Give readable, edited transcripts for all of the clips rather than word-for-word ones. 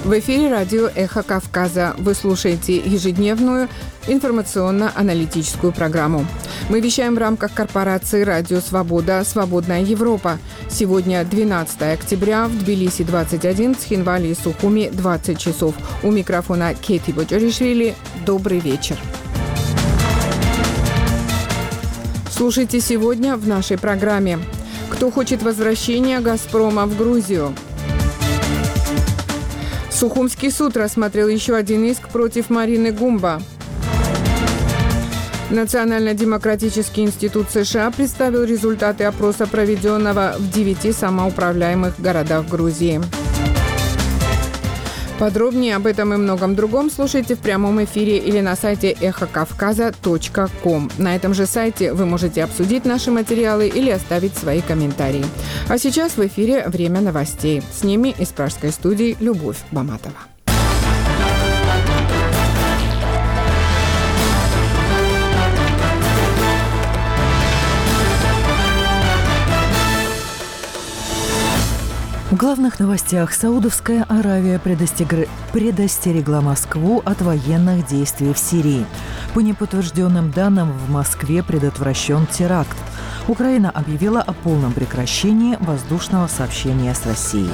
В эфире радио «Эхо Кавказа». Вы слушаете ежедневную информационно-аналитическую программу. Мы вещаем в рамках корпорации «Радио Свобода. Свободная Европа». Сегодня 12 октября, в Тбилиси 21, в Цхинвале и Сухуми 20 часов. У микрофона Кети Боджоришвили. Добрый вечер. Слушайте сегодня в нашей программе. Кто хочет возвращения «Газпрома» в Грузию? Сухумский суд рассмотрел еще один иск против Марины Гумба. Национально-демократический институт США представил результаты опроса, проведенного в 9 самоуправляемых городах Грузии. Подробнее об этом и многом другом слушайте в прямом эфире или на сайте эхокавказа.ком. На этом же сайте вы можете обсудить наши материалы или оставить свои комментарии. А сейчас в эфире время новостей. С ними из пражской студии Любовь Баматова. В главных новостях: Саудовская Аравия предостерегла Москву от военных действий в Сирии. По неподтвержденным данным, в Москве предотвращен теракт. Украина объявила о полном прекращении воздушного сообщения с Россией.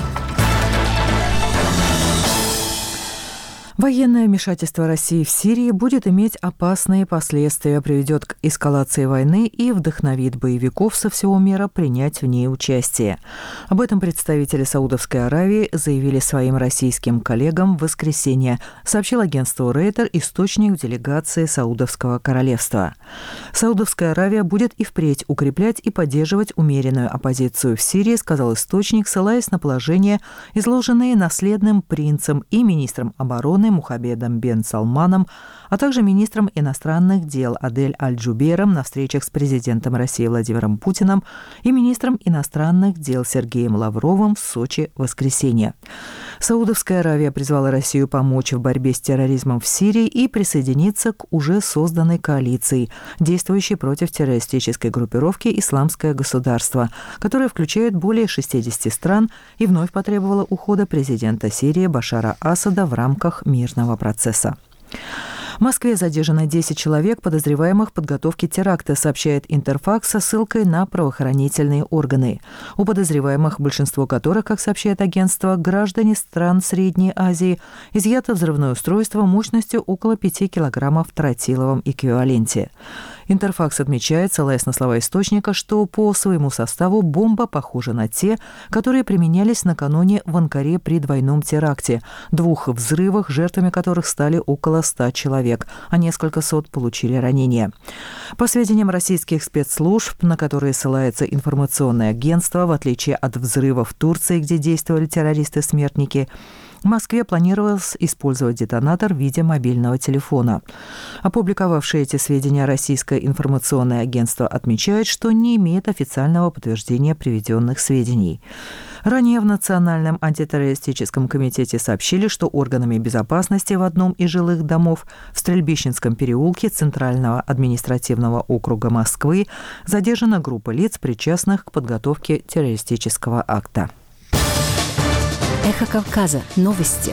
Военное вмешательство России в Сирии будет иметь опасные последствия, приведет к эскалации войны и вдохновит боевиков со всего мира принять в ней участие. Об этом представители Саудовской Аравии заявили своим российским коллегам в воскресенье, сообщил агентству Рейтер источник делегации Саудовского королевства. Саудовская Аравия будет и впредь укреплять и поддерживать умеренную оппозицию в Сирии, сказал источник, ссылаясь на положения, изложенные наследным принцем и министром обороны Мухаммедом бен Салманом, а также министром иностранных дел Адель Аль-Джубейром на встречах с президентом России Владимиром Путиным и министром иностранных дел Сергеем Лавровым в Сочи в воскресенье. Саудовская Аравия призвала Россию помочь в борьбе с терроризмом в Сирии и присоединиться к уже созданной коалиции, действующей против террористической группировки «Исламское государство», которая включает более 60 стран, и вновь потребовала ухода президента Сирии Башара Асада в рамках мирного процесса. В Москве задержано 10 человек, подозреваемых в подготовке теракта, сообщает Интерфакс со ссылкой на правоохранительные органы. У подозреваемых, большинство которых, как сообщает агентство, граждане стран Средней Азии, изъято взрывное устройство мощностью около 5 килограммов в тротиловом эквиваленте. Интерфакс отмечает, ссылаясь на слова источника, что по своему составу бомба похожа на те, которые применялись накануне в Анкаре при двойном теракте, 2 взрывах, жертвами которых стали около 100 человек, а несколько сот получили ранения. По сведениям российских спецслужб, на которые ссылается информационное агентство, в отличие от взрывов в Турции, где действовали террористы-смертники, в Москве планировалось использовать детонатор в виде мобильного телефона. Опубликовавшее эти сведения российское информационное агентство отмечает, что не имеет официального подтверждения приведенных сведений. Ранее в Национальном антитеррористическом комитете сообщили, что органами безопасности в одном из жилых домов в Стрельбищенском переулке Центрального административного округа Москвы задержана группа лиц, причастных к подготовке террористического акта. Эхо Кавказа. Новости.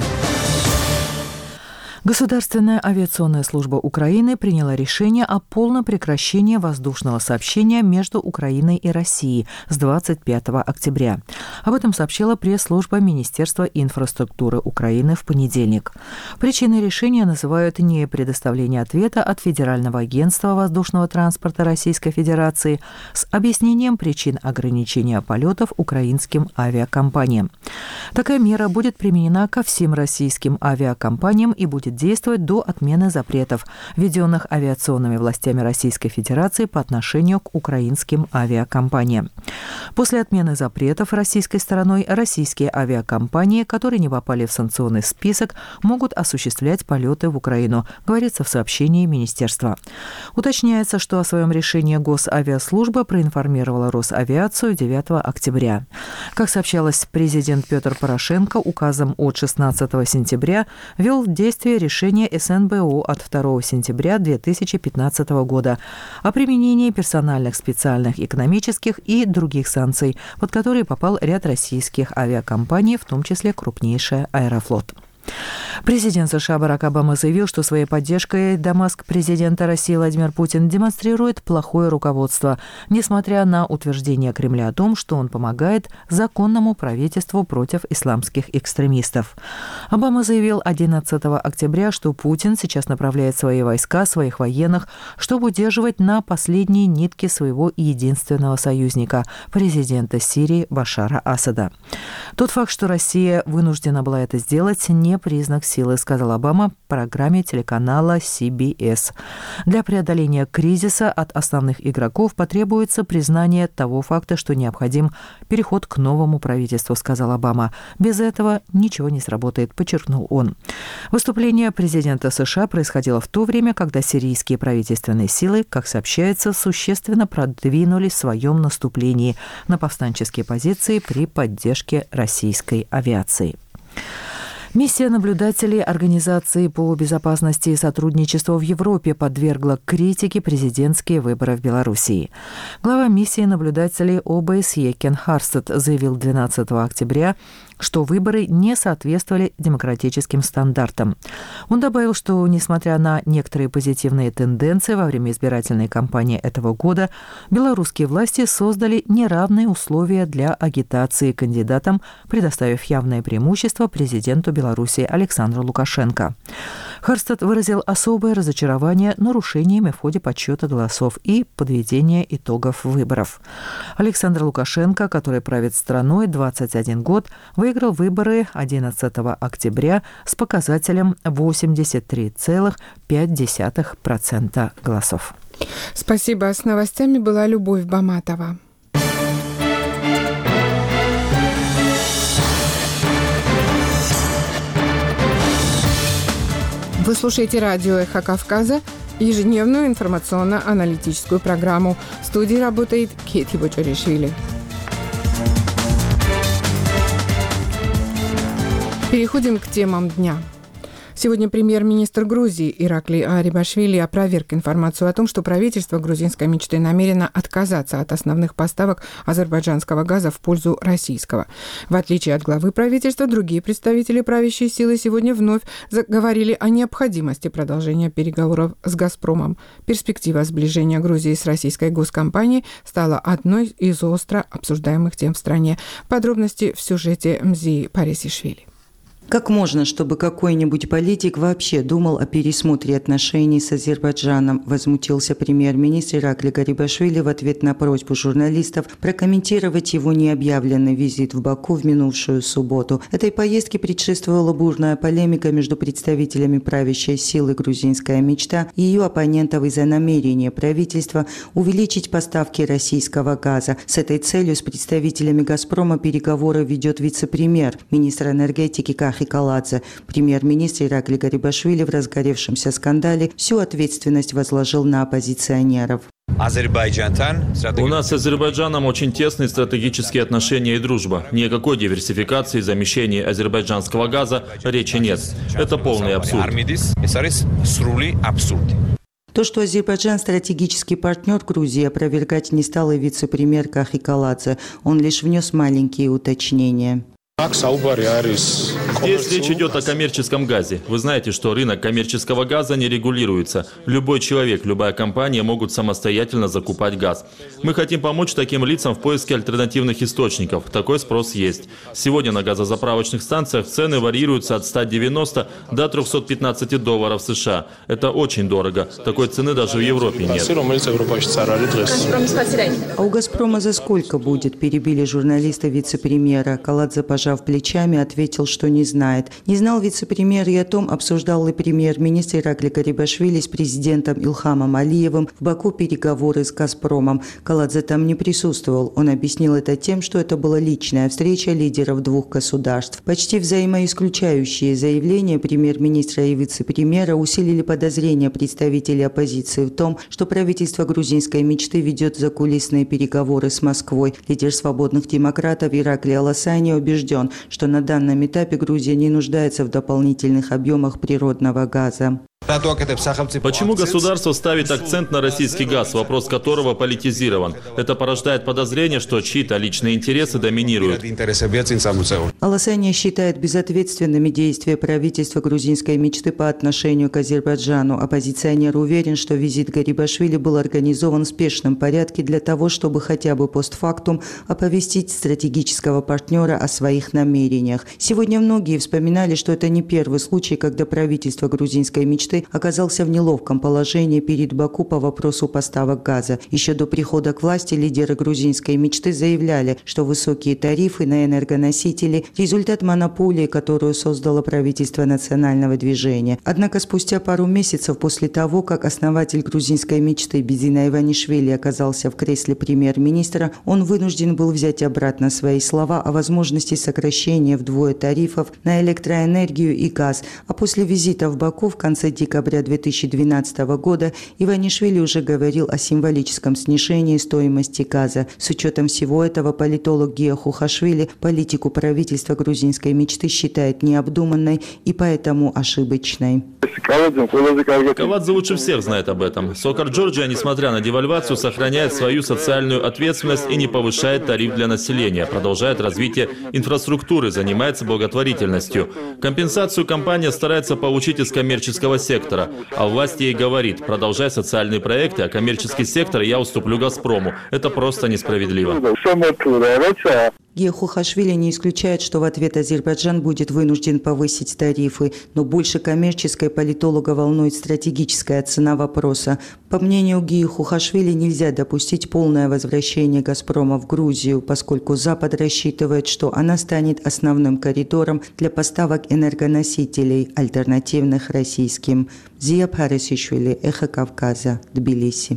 Государственная авиационная служба Украины приняла решение о полном прекращении воздушного сообщения между Украиной и Россией с 25 октября. Об этом сообщила пресс-служба Министерства инфраструктуры Украины в понедельник. Причиной решения называют не предоставление ответа от Федерального агентства воздушного транспорта Российской Федерации с объяснением причин ограничения полетов украинским авиакомпаниям. Такая мера будет применена ко всем российским авиакомпаниям и будет действовать до отмены запретов, введенных авиационными властями Российской Федерации по отношению к украинским авиакомпаниям. После отмены запретов российской стороной российские авиакомпании, которые не попали в санкционный список, могут осуществлять полеты в Украину, говорится в сообщении министерства. Уточняется, что о своем решении Госавиаслужба проинформировала Росавиацию 9 октября. Как сообщалось, президент Петр Порошенко указом от 16 сентября ввел в действие решение СНБО от 2 сентября 2015 года о применении персональных, специальных, экономических и других санкций, под которые попал ряд российских авиакомпаний, в том числе крупнейшая «Аэрофлот». Президент США Барак Обама заявил, что своей поддержкой Дамаск президента России Владимир Путин демонстрирует плохое руководство, несмотря на утверждение Кремля о том, что он помогает законному правительству против исламских экстремистов. Обама заявил 11 октября, что Путин сейчас направляет свои войска, своих военных, чтобы удерживать на последние нитки своего единственного союзника – президента Сирии Башара Асада. Тот факт, что Россия вынуждена была это сделать, не признак силы, сказал Обама в программе телеканала CBS. Для преодоления кризиса от основных игроков потребуется признание того факта, что необходим переход к новому правительству, сказал Обама. Без этого ничего не сработает, подчеркнул он. Выступление президента США происходило в то время, когда сирийские правительственные силы, как сообщается, существенно продвинулись в своем наступлении на повстанческие позиции при поддержке российской авиации. Миссия наблюдателей Организации по безопасности и сотрудничеству в Европе подвергла критике президентские выборы в Белоруссии. Глава миссии наблюдателей ОБСЕ Кен Харстед заявил 12 октября, что выборы не соответствовали демократическим стандартам. Он добавил, что, несмотря на некоторые позитивные тенденции во время избирательной кампании этого года, белорусские власти создали неравные условия для агитации кандидатам, предоставив явное преимущество президенту Беларуси Александру Лукашенко. Харстед выразил особое разочарование нарушениями в ходе подсчета голосов и подведения итогов выборов. Александр Лукашенко, который правит страной 21 год, выиграл выборы 11 октября с показателем 83,5% голосов. Спасибо. С новостями была Любовь Баматова. Вы слушаете радио «Эхо Кавказа», ежедневную информационно-аналитическую программу. В студии работает Кети Бочаришвили. Переходим к темам дня. Сегодня премьер-министр Грузии Иракли Гарибашвили опроверг информацию о том, что правительство грузинской мечты намерено отказаться от основных поставок азербайджанского газа в пользу российского. В отличие от главы правительства, другие представители правящей силы сегодня вновь заговорили о необходимости продолжения переговоров с «Газпромом». Перспектива сближения Грузии с российской госкомпанией стала одной из остро обсуждаемых тем в стране. Подробности в сюжете Мзии Парисишвили. Как можно, чтобы какой-нибудь политик вообще думал о пересмотре отношений с Азербайджаном, возмутился премьер-министр Иракли Гарибашвили в ответ на просьбу журналистов прокомментировать его необъявленный визит в Баку в минувшую субботу. Этой поездке предшествовала бурная полемика между представителями правящей силы «Грузинская мечта» и ее оппонентов из-за намерения правительства увеличить поставки российского газа. С этой целью с представителями «Газпрома» переговоры ведет вице-премьер, министр энергетики Кахи Каладзе. Премьер-министр Иракли Гарибашвили в разгоревшемся скандале всю ответственность возложил на оппозиционеров. У нас с Азербайджаном очень тесные стратегические отношения и дружба. Ни о какой диверсификации и замещении азербайджанского газа речи нет. Это полный абсурд. То, что Азербайджан – стратегический партнер Грузии, опровергать не стал и вице-премьер Кахи Каладзе. Он лишь внес маленькие уточнения. Здесь речь идет о коммерческом газе. Вы знаете, что рынок коммерческого газа не регулируется. Любой человек, любая компания могут самостоятельно закупать газ. Мы хотим помочь таким лицам в поиске альтернативных источников. Такой спрос есть. Сегодня на газозаправочных станциях цены варьируются от 190 до 315 долларов США. Это очень дорого. Такой цены даже в Европе нет. А у «Газпрома» за сколько будет? Перебили журналиста вице-премьера. Каладзе, пожав плечами, ответил, что не знает. Не знал вице-премьер и о том, обсуждал ли премьер-министр Иракли Гарибашвили с президентом Илхамом Алиевым в Баку переговоры с «Газпромом». Каладзе там не присутствовал. Он объяснил это тем, что это была личная встреча лидеров двух государств. Почти взаимоисключающие заявления премьер-министра и вице-премьера усилили подозрения представителей оппозиции в том, что правительство грузинской мечты ведет закулисные переговоры с Москвой. Лидер свободных демократов Иракли Аласани убежден, что на данном этапе Грузия не нуждается в дополнительных объемах природного газа. Почему государство ставит акцент на российский газ, вопрос которого политизирован? Это порождает подозрение, что чьи-то личные интересы доминируют. Аласания считает безответственными действия правительства грузинской мечты по отношению к Азербайджану. Оппозиционер уверен, что визит Гарибашвили был организован в спешном порядке для того, чтобы хотя бы постфактум оповестить стратегического партнера о своих намерениях. Сегодня многие вспоминали, что это не первый случай, когда правительство грузинской мечты оказался в неловком положении перед Баку по вопросу поставок газа. Еще до прихода к власти лидеры грузинской мечты заявляли, что высокие тарифы на энергоносители – результат монополии, которую создало правительство национального движения. Однако спустя пару месяцев после того, как основатель грузинской мечты Бизина Иванишвили оказался в кресле премьер-министра, он вынужден был взять обратно свои слова о возможности сокращения вдвое тарифов на электроэнергию и газ. А после визита в Баку в конце декабря 2012 года Иванишвили уже говорил о символическом снижении стоимости газа. С учетом всего этого политолог Гия Хухашвили политику правительства грузинской мечты считает необдуманной и поэтому ошибочной. Кавадзе лучше всех знает об этом. Сокар Джорджия, несмотря на девальвацию, сохраняет свою социальную ответственность и не повышает тариф для населения, продолжает развитие инфраструктуры, занимается благотворительностью. Компенсацию компания старается получить из коммерческого сектора, а власть ей говорит: продолжай социальные проекты, а коммерческий сектор я уступлю «Газпрому». Это просто несправедливо. Гия Хухашвили не исключает, что в ответ Азербайджан будет вынужден повысить тарифы, но больше коммерческой политолога волнует стратегическая цена вопроса. По мнению Гии Хухашвили, нельзя допустить полное возвращение «Газпрома» в Грузию, поскольку Запад рассчитывает, что она станет основным коридором для поставок энергоносителей, альтернативных российским. Зия Парисишвили, Эхо Кавказа, Тбилиси.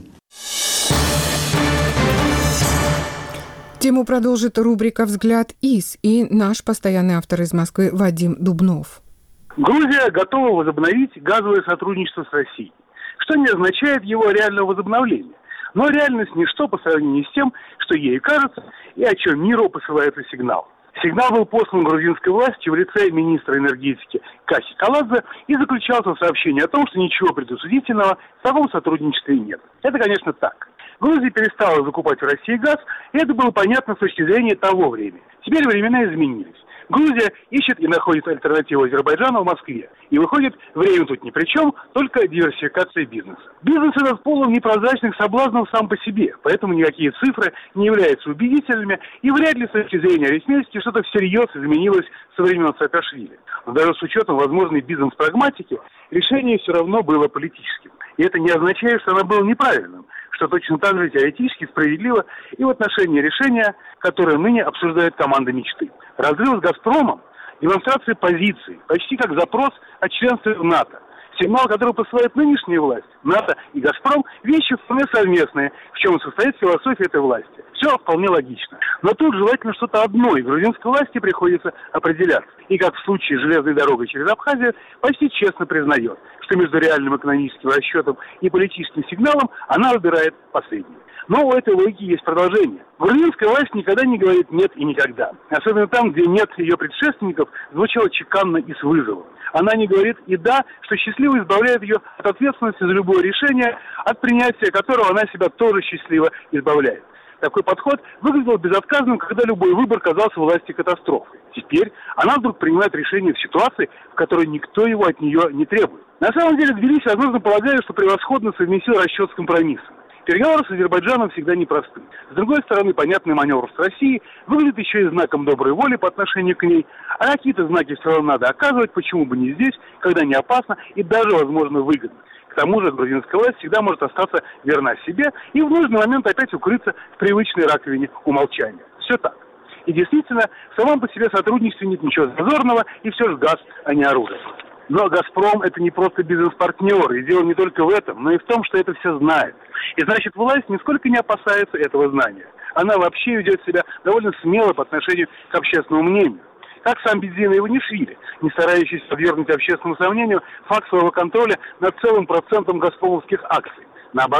Тему продолжит рубрика «Взгляд из» и наш постоянный автор из Москвы Вадим Дубнов. Грузия готова возобновить газовое сотрудничество с Россией, что не означает его реального возобновления. Но реальность ничто по сравнению с тем, что ей кажется и о чем миру посылается сигнал. Сигнал был послан грузинской властью в лице министра энергетики Кахи Каладзе и заключался в сообщении о том, что ничего предосудительного в таком сотрудничестве нет. Это, конечно, так. Грузия перестала закупать в России газ, и это было понятно с точки зрения того времени. Теперь времена изменились. Грузия ищет и находит альтернативу Азербайджану в Москве. И выходит, время тут ни при чем, только диверсификация бизнеса. Бизнес этот полон непрозрачных соблазнов сам по себе, поэтому никакие цифры не являются убедительными, и вряд ли с точки зрения арифметики что-то всерьез изменилось со времен Саакашвили. Но даже с учетом возможной бизнес-прагматики, решение все равно было политическим. И это не означает, что оно было неправильным, что точно так же теоретически справедливо и в отношении решения, которое ныне обсуждает команда мечты. Разрыв с «Газпромом» – демонстрация позиции, почти как запрос о членстве в НАТО. Сигнал, который посылает нынешняя власть, НАТО и «Газпром» – вещи вполне совместные, в чем состоит философия этой власти. Все вполне логично. Но тут желательно что-то одно, и грузинской власти приходится определяться. И как в случае с железной дорогой через Абхазию, почти честно признает, что между реальным экономическим расчетом и политическим сигналом она выбирает последнее. Но у этой логики есть продолжение. Грузинская власть никогда не говорит «нет» и «никогда». Особенно там, где «нет» ее предшественников звучало чеканно и с вызовом. Она не говорит и «да», что счастливо избавляет ее от ответственности за любое решение, от принятия которого она себя тоже счастливо избавляет. Такой подход выглядел безотказным, когда любой выбор казался власти катастрофой. Теперь она вдруг принимает решение в ситуации, в которой никто его от нее не требует. На самом деле Тбилиси, возможно, полагает, что превосходно совместил расчет с компромиссом. Переговоры с Азербайджаном всегда непросты. С другой стороны, понятный маневр с Россией выглядит еще и знаком доброй воли по отношению к ней, а какие-то знаки все равно надо оказывать, почему бы не здесь, когда не опасно и даже, возможно, выгодно. К тому же грузинская власть всегда может остаться верна себе и в нужный момент опять укрыться в привычной раковине умолчания. Все так. И действительно, в самом по себе сотрудничестве нет ничего зазорного, и все же газ, а не оружие. Но «Газпром» — это не просто бизнес-партнер, и дело не только в этом, но и в том, что это все знает. И значит, власть нисколько не опасается этого знания. Она вообще ведет себя довольно смело по отношению к общественному мнению. Как сам Бизина Иванишвили, не старающийся подвергнуть общественному сомнению факт своего контроля над целым процентом газпромовских акций. Наоборот,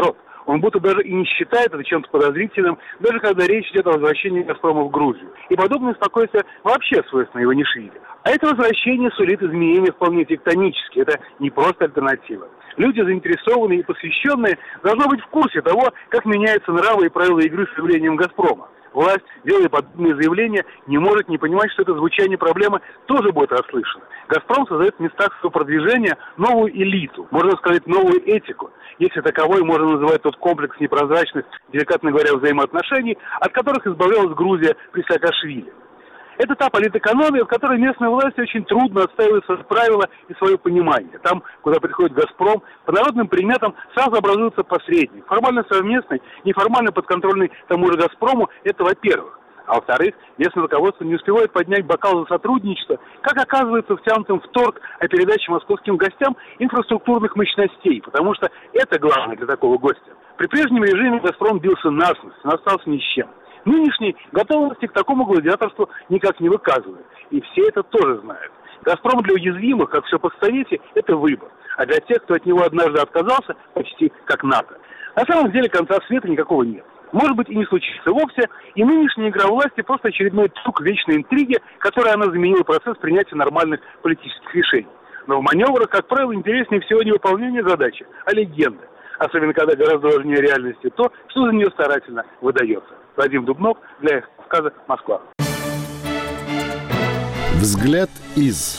Он будто даже и не считает это чем-то подозрительным, даже когда речь идет о возвращении «Газпрома» в Грузию. И подобное спокойствие вообще свойственно Иванишвили. А это возвращение сулит изменения вполне тектонические. Это не просто альтернатива. Люди, заинтересованные и посвященные, должны быть в курсе того, как меняются нравы и правила игры с явлением «Газпрома». Власть, делая подобные заявления, не может не понимать, что это звучание проблемы тоже будет расслышано. «Газпром» создает в местах своего продвижения новую элиту, можно сказать, новую этику, если таковой можно называть тот комплекс непрозрачных, деликатно говоря, взаимоотношений, от которых избавлялась Грузия при Саакашвили. Это та политэкономия, в которой местной власти очень трудно отстаивать свои правила и свое понимание. Там, куда приходит «Газпром», по народным приметам сразу образуется посредник. Формально совместный, неформально подконтрольный тому же «Газпрому» – это во-первых. А во-вторых, местное руководство не успевает поднять бокал за сотрудничество, как оказывается втянутым в торг о передаче московским гостям инфраструктурных мощностей, потому что это главное для такого гостя. При прежнем режиме «Газпром» бился насмерть, но остался ни с чем. Нынешней готовности к такому гладиаторству никак не выказывает. И все это тоже знают. «Газпром» для уязвимых, как все постсовете, это выбор. А для тех, кто от него однажды отказался, почти как НАТО. На самом деле конца света никакого нет. Может быть, и не случится вовсе, и нынешняя игра власти просто очередной трюк вечной интриги, которой она заменила процесс принятия нормальных политических решений. Но в маневрах, как правило, интереснее всего не выполнение задачи, а легенды. Особенно, когда гораздо важнее реальности то, что за нее старательно выдается. Вадим Дубнов для «Эхо Кавказа», Москва. Взгляд из...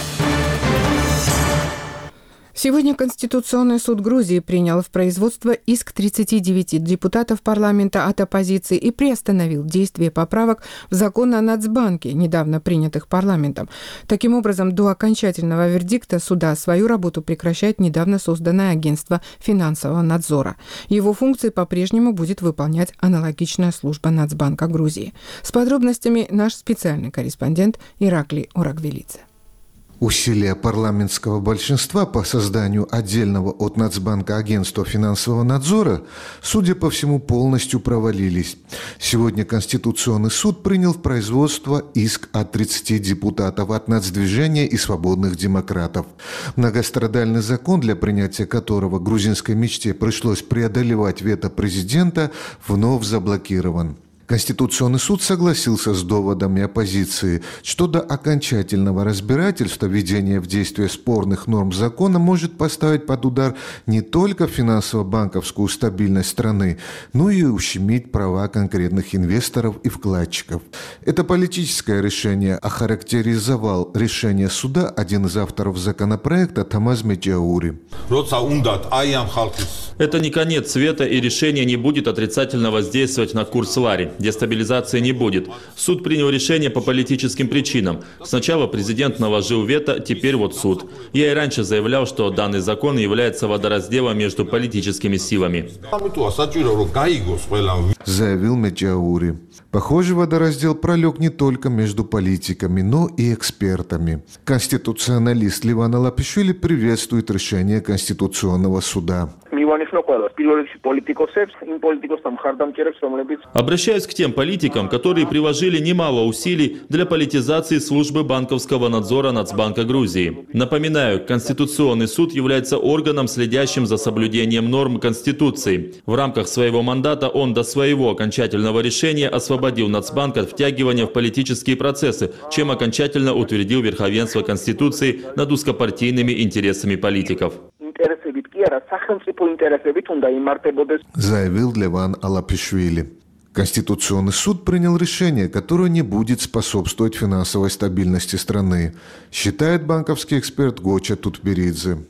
Сегодня Конституционный суд Грузии принял в производство иск 39 депутатов парламента от оппозиции и приостановил действие поправок в закон о Нацбанке, недавно принятых парламентом. Таким образом, до окончательного вердикта суда свою работу прекращает недавно созданное агентство финансового надзора. Его функции по-прежнему будет выполнять аналогичная служба Нацбанка Грузии. С подробностями наш специальный корреспондент Ираклий Орагвелидзе. Усилия парламентского большинства по созданию отдельного от Нацбанка агентства финансового надзора, судя по всему, полностью провалились. Сегодня Конституционный суд принял в производство иск от 30 депутатов от Нацдвижения и свободных демократов. Многострадальный закон, для принятия которого грузинской мечте пришлось преодолевать вето президента, вновь заблокирован. Конституционный суд согласился с доводами оппозиции, что до окончательного разбирательства введение в действие спорных норм закона может поставить под удар не только финансово-банковскую стабильность страны, но и ущемить права конкретных инвесторов и вкладчиков. Это политическое решение охарактеризовал решение суда один из авторов законопроекта Тамаз Меджаури. Это не конец света, и решение не будет отрицательно воздействовать на курс лари. Дестабилизации не будет. Суд принял решение по политическим причинам. Сначала президент наложил вето, теперь вот суд. Я и раньше заявлял, что данный закон является водоразделом между политическими силами. Заявил Меджаури. Похоже, водораздел пролег не только между политиками, но и экспертами. Конституционалист Ливан Алапишвили приветствует решение Конституционного суда. Обращаюсь к тем политикам, которые приложили немало усилий для политизации службы банковского надзора Нацбанка Грузии. Напоминаю, Конституционный суд является органом, следящим за соблюдением норм Конституции. В рамках своего мандата он до своего окончательного решения освободил Нацбанк от втягивания в политические процессы, чем окончательно утвердил верховенство Конституции над узкопартийными интересами политиков. Заявил Леван Алапишвили. Конституционный суд принял решение, которое не будет способствовать финансовой стабильности страны, считает банковский эксперт Гоча Тутберидзе.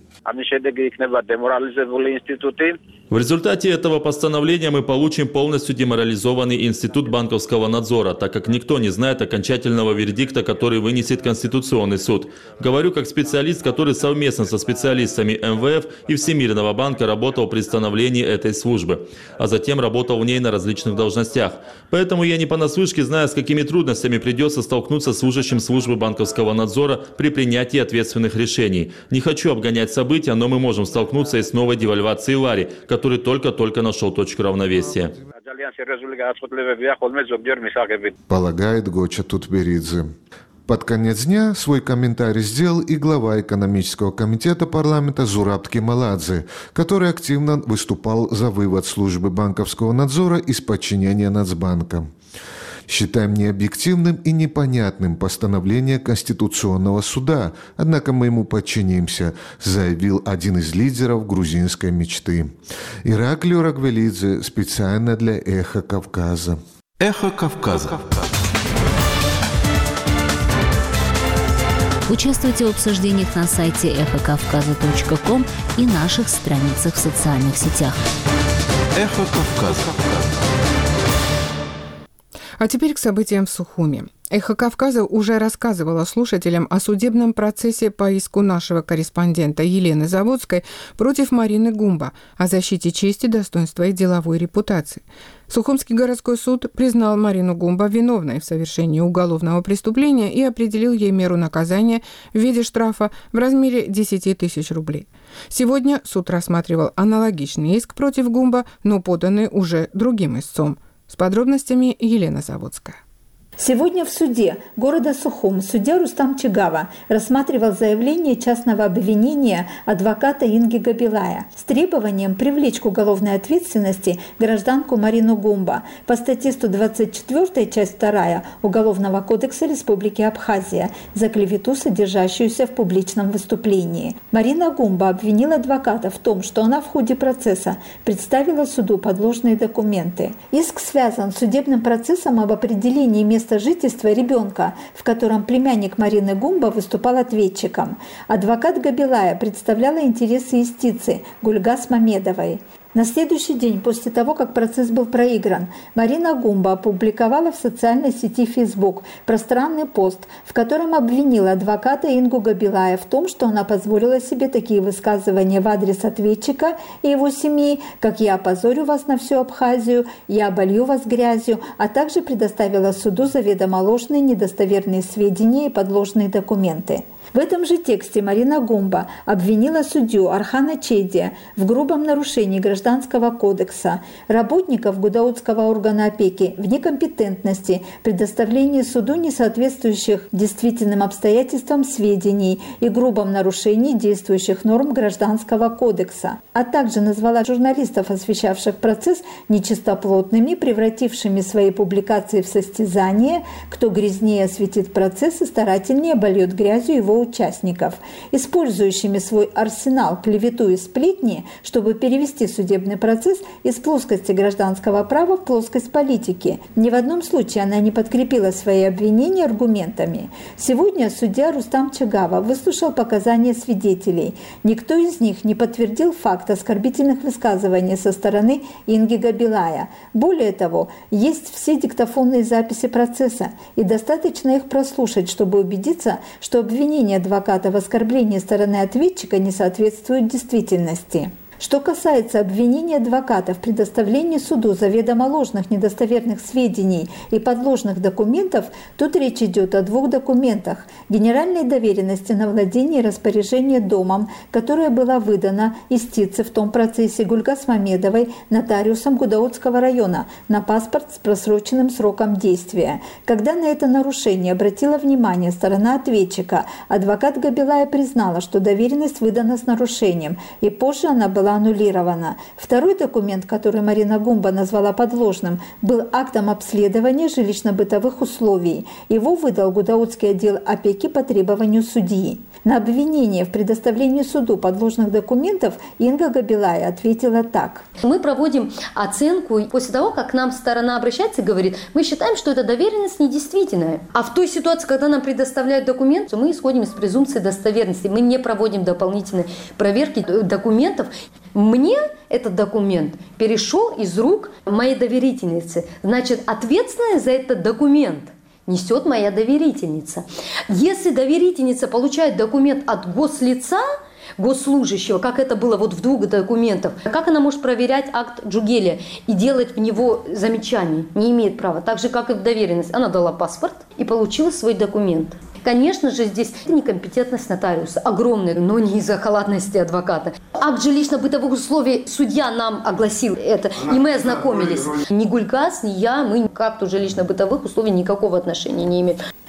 В результате этого постановления мы получим полностью деморализованный институт банковского надзора, так как никто не знает окончательного вердикта, который вынесет Конституционный суд. Говорю как специалист, который совместно со специалистами МВФ и Всемирного банка работал при становлении этой службы, а затем работал в ней на различных должностях. Поэтому я не понаслышке знаю, с какими трудностями придется столкнуться служащим службы банковского надзора при принятии ответственных решений. Не хочу обгонять события, но мы можем столкнуться и с новой девальвацией лари, который только-только нашел точку равновесия. Полагает Гоча Тутберидзе. Под конец дня свой комментарий сделал и глава экономического комитета парламента Зураб Кемаладзе, который активно выступал за вывод службы банковского надзора из подчинения Нацбанка. Считаем необъективным и непонятным постановление Конституционного суда, однако мы ему подчинимся, заявил один из лидеров грузинской мечты. Ираклий Рагвелидзе специально для «Эхо Кавказа». «Эхо Кавказа». Участвуйте в обсуждениях на сайте эхокавказа.ком и наших страницах в социальных сетях. «Эхо Кавказа». А теперь к событиям в Сухуми. «Эхо Кавказа» уже рассказывала слушателям о судебном процессе по иску нашего корреспондента Елены Заводской против Марины Гумба о защите чести, достоинства и деловой репутации. Сухумский городской суд признал Марину Гумба виновной в совершении уголовного преступления и определил ей меру наказания в виде штрафа в размере 10 тысяч рублей. Сегодня суд рассматривал аналогичный иск против Гумба, но поданный уже другим истцом. С подробностями Елена Заводская. Сегодня в суде города Сухум судья Рустам Чигава рассматривал заявление частного обвинения адвоката Инги Габилая с требованием привлечь к уголовной ответственности гражданку Марину Гумба по статье 124, часть 2 Уголовного кодекса Республики Абхазия за клевету, содержащуюся в публичном выступлении. Марина Гумба обвинила адвоката в том, что она в ходе процесса представила суду подложные документы. Иск связан с судебным процессом об определении места жительства ребенка, в котором племянник Марины Гумба выступал ответчиком. Адвокат Габилая представляла интересы истицы Гульгас Мамедовой. На следующий день после того, как процесс был проигран, Марина Гумба опубликовала в социальной сети Facebook пространный пост, в котором обвинила адвоката Ингу Габилая в том, что она позволила себе такие высказывания в адрес ответчика и его семьи, как «я опозорю вас на всю Абхазию», «я оболью вас грязью», а также предоставила суду заведомо ложные недостоверные сведения и подложные документы. В этом же тексте Марина Гумба обвинила судью Архана Чедия в грубом нарушении Гражданского кодекса, работников Гудаутского органа опеки в некомпетентности, предоставлении суду несоответствующих действительным обстоятельствам сведений и грубом нарушении действующих норм Гражданского кодекса, а также назвала журналистов, освещавших процесс, нечистоплотными, превратившими свои публикации в состязание, кто грязнее осветит процесс и старательнее обольет грязью его участников, использующими свой арсенал клевету и сплетни, чтобы перевести судебный процесс из плоскости гражданского права в плоскость политики. Ни в одном случае она не подкрепила свои обвинения аргументами. Сегодня судья Рустам Чигава выслушал показания свидетелей. Никто из них не подтвердил факт оскорбительных высказываний со стороны Инги Габилая. Более того, есть все диктофонные записи процесса, и достаточно их прослушать, чтобы убедиться, что обвинение адвоката в оскорблении стороны ответчика не соответствует действительности. Что касается обвинения адвоката в предоставлении суду заведомо ложных недостоверных сведений и подложных документов, тут речь идет о двух документах: генеральной доверенности на владение и распоряжение домом, которая была выдана истице в том процессе Гульгас Мамедовой нотариусом Гудаутского района на паспорт с просроченным сроком действия. Когда на это нарушение обратила внимание сторона ответчика, адвокат Габилая признала, что доверенность выдана с нарушением, и позже она была аннулирована. Второй документ, который Марина Гумба назвала подложным, был актом обследования жилищно-бытовых условий. Его выдал Гудаутский отдел опеки по требованию судьи. На обвинение в предоставлении суду подложных документов Инга Габилая ответила так. Мы проводим оценку после того, как к нам сторона обращается и говорит: мы считаем, что эта доверенность недействительная. А в той ситуации, когда нам предоставляют документы, мы исходим из презумпции достоверности. Мы не проводим дополнительной проверки документов. Мне этот документ перешел из рук моей доверительницы. Значит, ответственность за этот документ несет моя доверительница. Если доверительница получает документ от гослица, госслужащего, как это было вот в двух документах, как она может проверять акт Джугеля и делать в него замечания? Не имеет права. Так же, как и в доверенность. Она дала паспорт и получила свой документ. Конечно же, здесь некомпетентность нотариуса огромная, но не из-за халатности адвоката. Акт жилищно-бытовых условий судья нам огласил это, и мы ознакомились. Ни Гульгас, ни я, мы к акту жилищно-бытовых условий никакого отношения не имеем.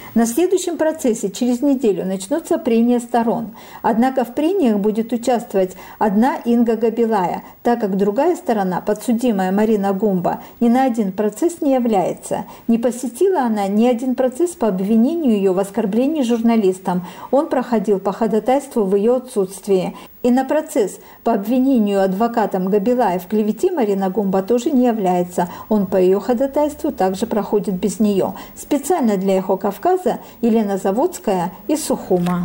На следующем процессе через неделю начнутся прения сторон. Однако в прениях будет участвовать одна Инга Габилая, так как другая сторона, подсудимая Марина Гумба, ни на один процесс не является. Не посетила она ни один процесс по обвинению ее в оскорблении журналистам. Он проходил по ходатайству в ее отсутствии. И на процесс по обвинению адвокатом Габилая в клевете Марина Гумба тоже не является. Он по ее ходатайству также проходит без нее. Специально для «Эхо Кавказа» Елена Заводская из Сухума.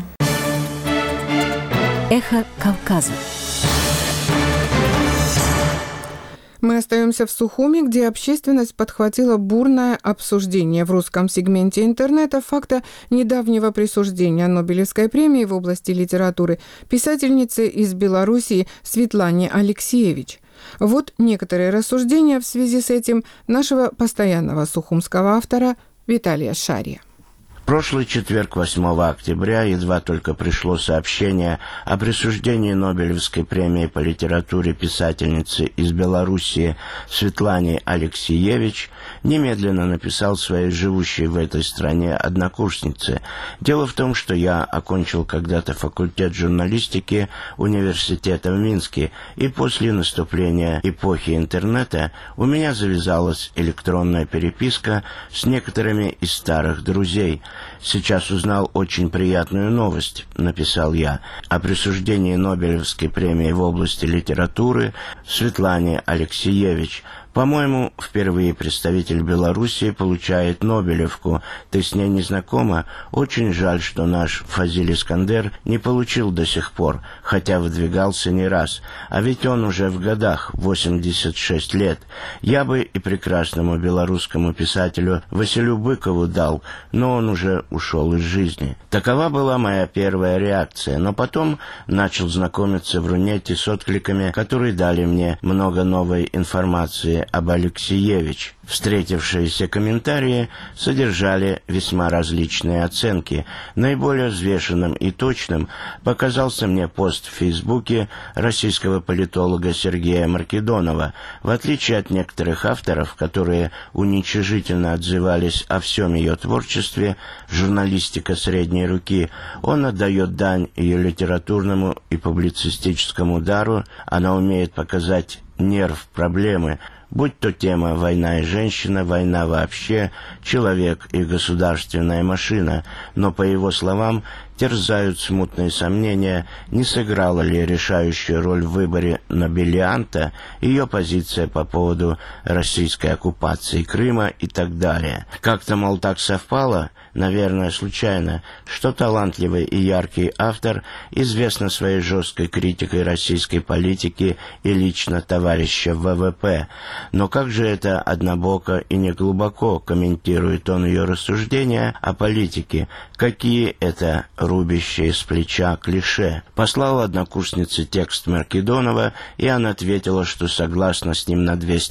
Эхо Кавказа. Мы остаемся в Сухуми, где общественность подхватила бурное обсуждение в русском сегменте интернета факта недавнего присуждения Нобелевской премии в области литературы писательнице из Белоруссии Светлане Алексеевич. Вот некоторые рассуждения в связи с этим нашего постоянного сухумского автора Виталия Шария. Прошлый четверг, 8 октября, едва только пришло сообщение о присуждении Нобелевской премии по литературе писательнице из Белоруссии Светлане Алексеевич, немедленно написал своей живущей в этой стране однокурснице. Дело в том, что я окончил когда-то факультет журналистики университета в Минске, и после наступления эпохи интернета у меня завязалась электронная переписка с некоторыми из старых друзей. «Сейчас узнал очень приятную новость», — написал я, «о присуждении Нобелевской премии в области литературы Светлане Алексеевич. По-моему, впервые представитель Белоруссии получает Нобелевку. Ты с ней не знакома? Очень жаль, что наш Фазиль Искандер не получил до сих пор, хотя выдвигался не раз. А ведь он уже в годах, 86 лет. Я бы и прекрасному белорусскому писателю Василю Быкову дал, но он уже ушел из жизни». Такова была моя первая реакция, но потом начал знакомиться в Рунете с откликами, которые дали мне много новой информации об Алексеевич. Встретившиеся комментарии содержали весьма различные оценки. Наиболее взвешенным и точным показался мне пост в Фейсбуке российского политолога Сергея Маркедонова. В отличие от некоторых авторов, которые уничижительно отзывались о всем ее творчестве, журналистика средней руки, он отдает дань ее литературному и публицистическому дару. Она умеет показать нерв проблемы, будь то тема «Война и женщина», «Война вообще», «Человек и государственная машина», но, по его словам, терзают смутные сомнения, не сыграла ли решающую роль в выборе нобелианта ее позиция по поводу российской оккупации Крыма и так далее. Как-то, мол, так совпало, наверное, случайно, что талантливый и яркий автор известен своей жесткой критикой российской политики и лично товарища ВВП. Но как же это однобоко и неглубоко комментирует он ее рассуждения о политике? Какие это рубящие с плеча клише? Послал однокурснице текст Маркедонова, и она ответила, что согласна с ним на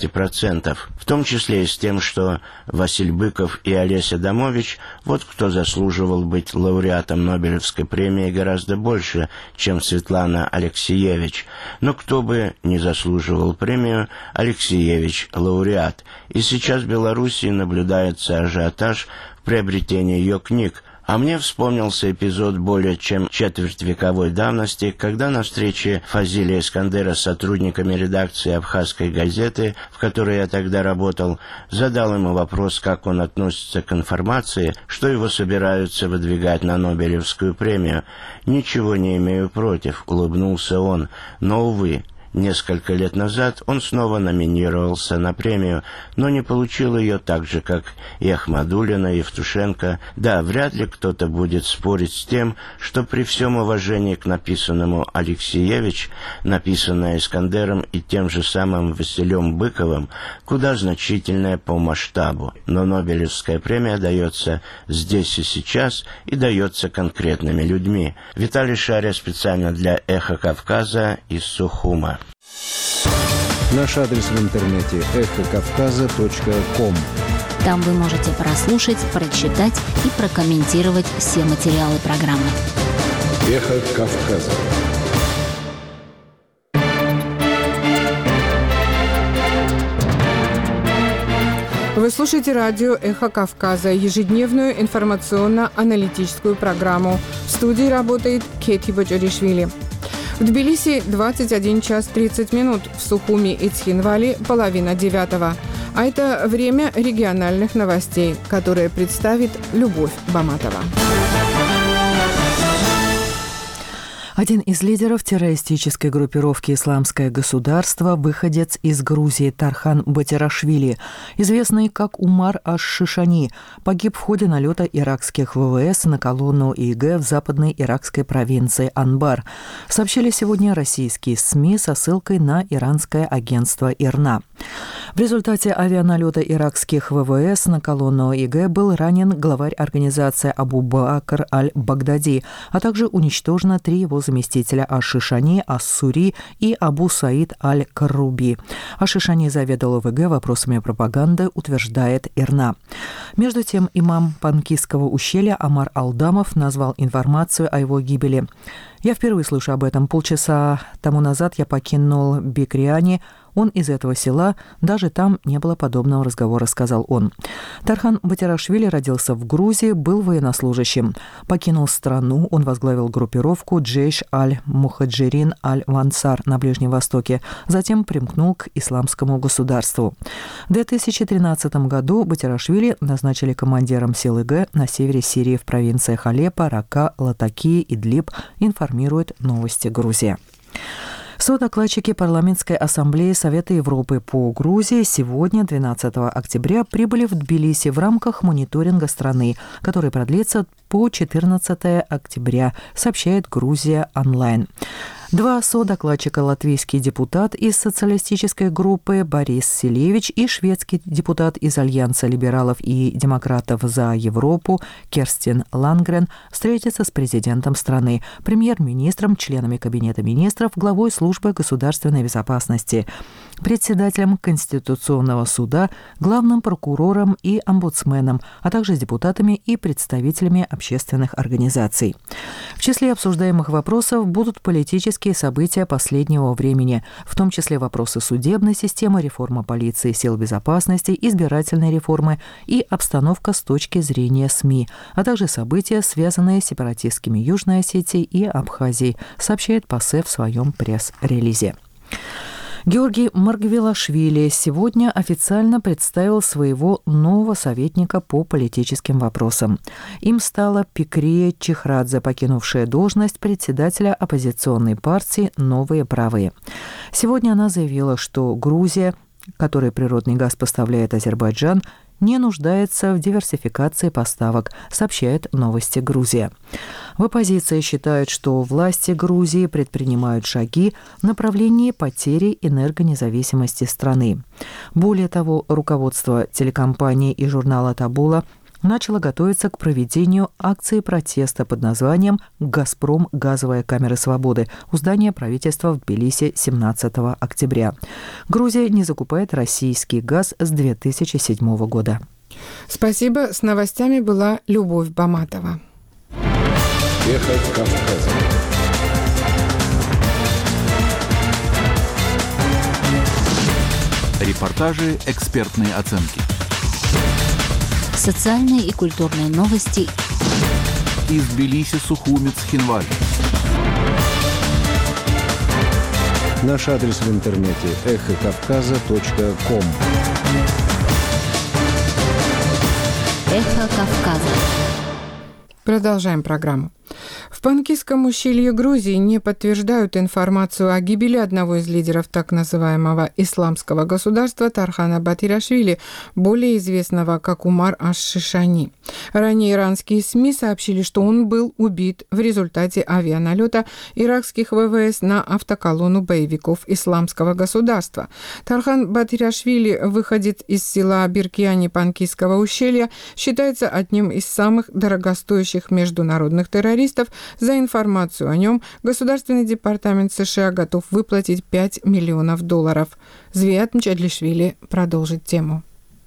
200%, в том числе и с тем, что Василь Быков и Олеся Домович – вот кто заслуживал быть лауреатом Нобелевской премии гораздо больше, чем Светлана Алексеевич. Но кто бы не заслуживал премию, Алексеевич – лауреат. И сейчас в Белоруссии наблюдается ажиотаж в приобретении ее книг. А мне вспомнился эпизод более чем четвертьвековой давности, когда на встрече Фазиля Искандера с сотрудниками редакции абхазской газеты, в которой я тогда работал, задал ему вопрос, как он относится к информации, что его собираются выдвигать на Нобелевскую премию. «Ничего не имею против», — улыбнулся он, но, увы, несколько лет назад он снова номинировался на премию, но не получил ее так же, как и Ахмадуллина, Евтушенко. Да, вряд ли кто-то будет спорить с тем, что при всем уважении к написанному Алексеевич, написанное Искандером и тем же самым Василем Быковым, куда значительное по масштабу. Но Нобелевская премия дается здесь и сейчас и дается конкретными людьми. Виталий Шария специально для «Эхо Кавказа» из Сухума. Наш адрес в интернете эхокавказа.ком. Там вы можете прослушать, прочитать и прокомментировать все материалы программы. Эхо Кавказа. Вы слушаете радио «Эхо Кавказа», ежедневную информационно-аналитическую программу. В студии работает Кети Бочаришвили. В Тбилиси 21 час 30 минут, в Сухуми и Цхинвале половина 9. А это время региональных новостей, которые представит Любовь Баматова. Один из лидеров террористической группировки «Исламское государство», выходец из Грузии Тархан Батирашвили, известный как Умар аш-Шишани, погиб в ходе налета иракских ВВС на колонну ИГ в западной иракской провинции Анбар, сообщили сегодня российские СМИ со ссылкой на иранское агентство ИРНА. В результате авианалета иракских ВВС на колонну ИГ был ранен главарь организации Абу Бакр аль-Багдади, а также уничтожено 3 его заместителя аш-Шишани, ас-Сури и Абу Саид аль-Карруби. аш-Шишани заведовал ВГ вопросами пропаганды, утверждает ИРНА. Между тем, имам Панкистского ущелья Амар Алдамов назвал информацию о его гибели. «Я впервые слышу об этом. Полчаса тому назад я покинул Бекриани. Он из этого села, даже там не было подобного разговора», — сказал он. Тархан Батирашвили родился в Грузии, был военнослужащим. Покинул страну, он возглавил группировку Джейш аль-Мухаджирин аль-Вансар на Ближнем Востоке, затем примкнул к Исламскому государству. В 2013 году Батирашвили назначили командиром сил ИГ на севере Сирии в провинциях Алеппо, Рака, Латакия, Идлиб, информирует «Новости Грузия». Содокладчики Парламентской ассамблеи Совета Европы по Грузии сегодня, 12 октября, прибыли в Тбилиси в рамках мониторинга страны, который продлится по 14 октября, сообщает «Грузия онлайн». 2 содокладчика, латвийский депутат из социалистической группы Борис Селевич и шведский депутат из Альянса либералов и демократов за Европу Керстин Лангрен, встретятся с президентом страны, премьер-министром, членами Кабинета министров, главой службы государственной безопасности, председателем Конституционного суда, главным прокурором и омбудсменом, а также с депутатами и представителями общественных организаций. В числе обсуждаемых вопросов будут политические события последнего времени, в том числе вопросы судебной системы, реформа полиции, сил безопасности, избирательной реформы и обстановка с точки зрения СМИ, а также события, связанные с сепаратистскими Южной Осетией и Абхазией, сообщает ПАСЕ в своем пресс-релизе. Георгий Маргвелашвили сегодня официально представил своего нового советника по политическим вопросам. Им стала Пикрия Чихрадзе, покинувшая должность председателя оппозиционной партии «Новые правые». Сегодня она заявила, что Грузия, которой природный газ поставляет Азербайджан, не нуждается в диверсификации поставок, сообщает «Новости Грузия». В оппозиции считают, что власти Грузии предпринимают шаги в направлении потери энергонезависимости страны. Более того, руководство телекомпании и журнала «Табула» начало готовиться к проведению акции протеста под названием «Газпром. Газовая камера свободы» у здания правительства в Тбилиси 17 октября. Грузия не закупает российский газ с 2007 года. Спасибо. С новостями была Любовь Баматова. Эхо Кавказа. Репортажи, экспертные оценки. Социальные и культурные новости из Тбилиси, Сухуми, Цхинвали. Наш адрес в интернете эхокавказа.ком. Эхо Кавказа. Продолжаем программу. В Панкистском ущелье Грузии не подтверждают информацию о гибели одного из лидеров так называемого исламского государства Тархана Батирашвили, более известного как Умар аш-Шишани. Ранее иранские СМИ сообщили, что он был убит в результате авианалета иракских ВВС на автоколонну боевиков исламского государства. Тархан Батирашвили, выходец из села Биркиани Панкистского ущелья, считается одним из самых дорогостоящих международных террористов. За информацию о нем Государственный департамент США готов выплатить $5 миллионов. Звиат Мчадлишвили продолжит тему.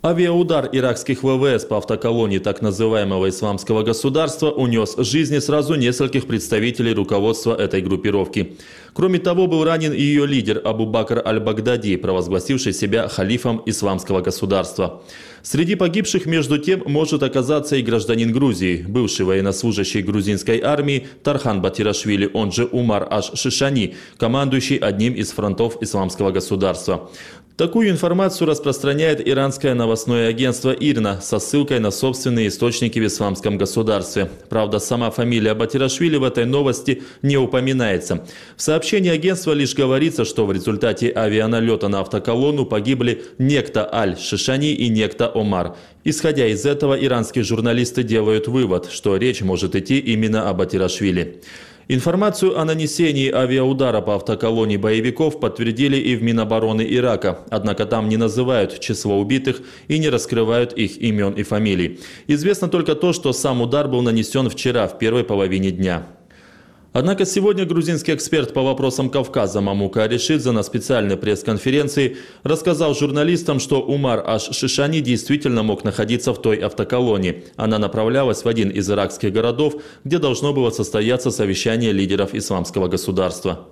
Авиаудар иракских ВВС по автоколонии так называемого исламского государства унес жизни сразу нескольких представителей руководства этой группировки. Кроме того, был ранен и ее лидер Абу Бакр аль-Багдади, провозгласивший себя халифом исламского государства. Среди погибших, между тем, может оказаться и гражданин Грузии, бывший военнослужащий грузинской армии Тархан Батирашвили, он же Умар аш-Шишани, командующий одним из фронтов исламского государства. Такую информацию распространяет иранское новостное агентство ИРНА со ссылкой на собственные источники в исламском государстве. Правда, сама фамилия Батирашвили в этой новости не упоминается. В сообщении агентства лишь говорится, что в результате авианалета на автоколонну погибли некто Аль-Шишани и некто Омар. Исходя из этого, иранские журналисты делают вывод, что речь может идти именно о Батирашвили. Информацию о нанесении авиаудара по автоколонии боевиков подтвердили и в Минобороны Ирака, однако там не называют число убитых и не раскрывают их имен и фамилий. Известно только то, что сам удар был нанесен вчера в первой половине дня. Однако сегодня грузинский эксперт по вопросам Кавказа Мамука Аришидзе на специальной пресс-конференции рассказал журналистам, что Умар аш-Шишани действительно мог находиться в той автоколонии. Она направлялась в один из иракских городов, где должно было состояться совещание лидеров исламского государства.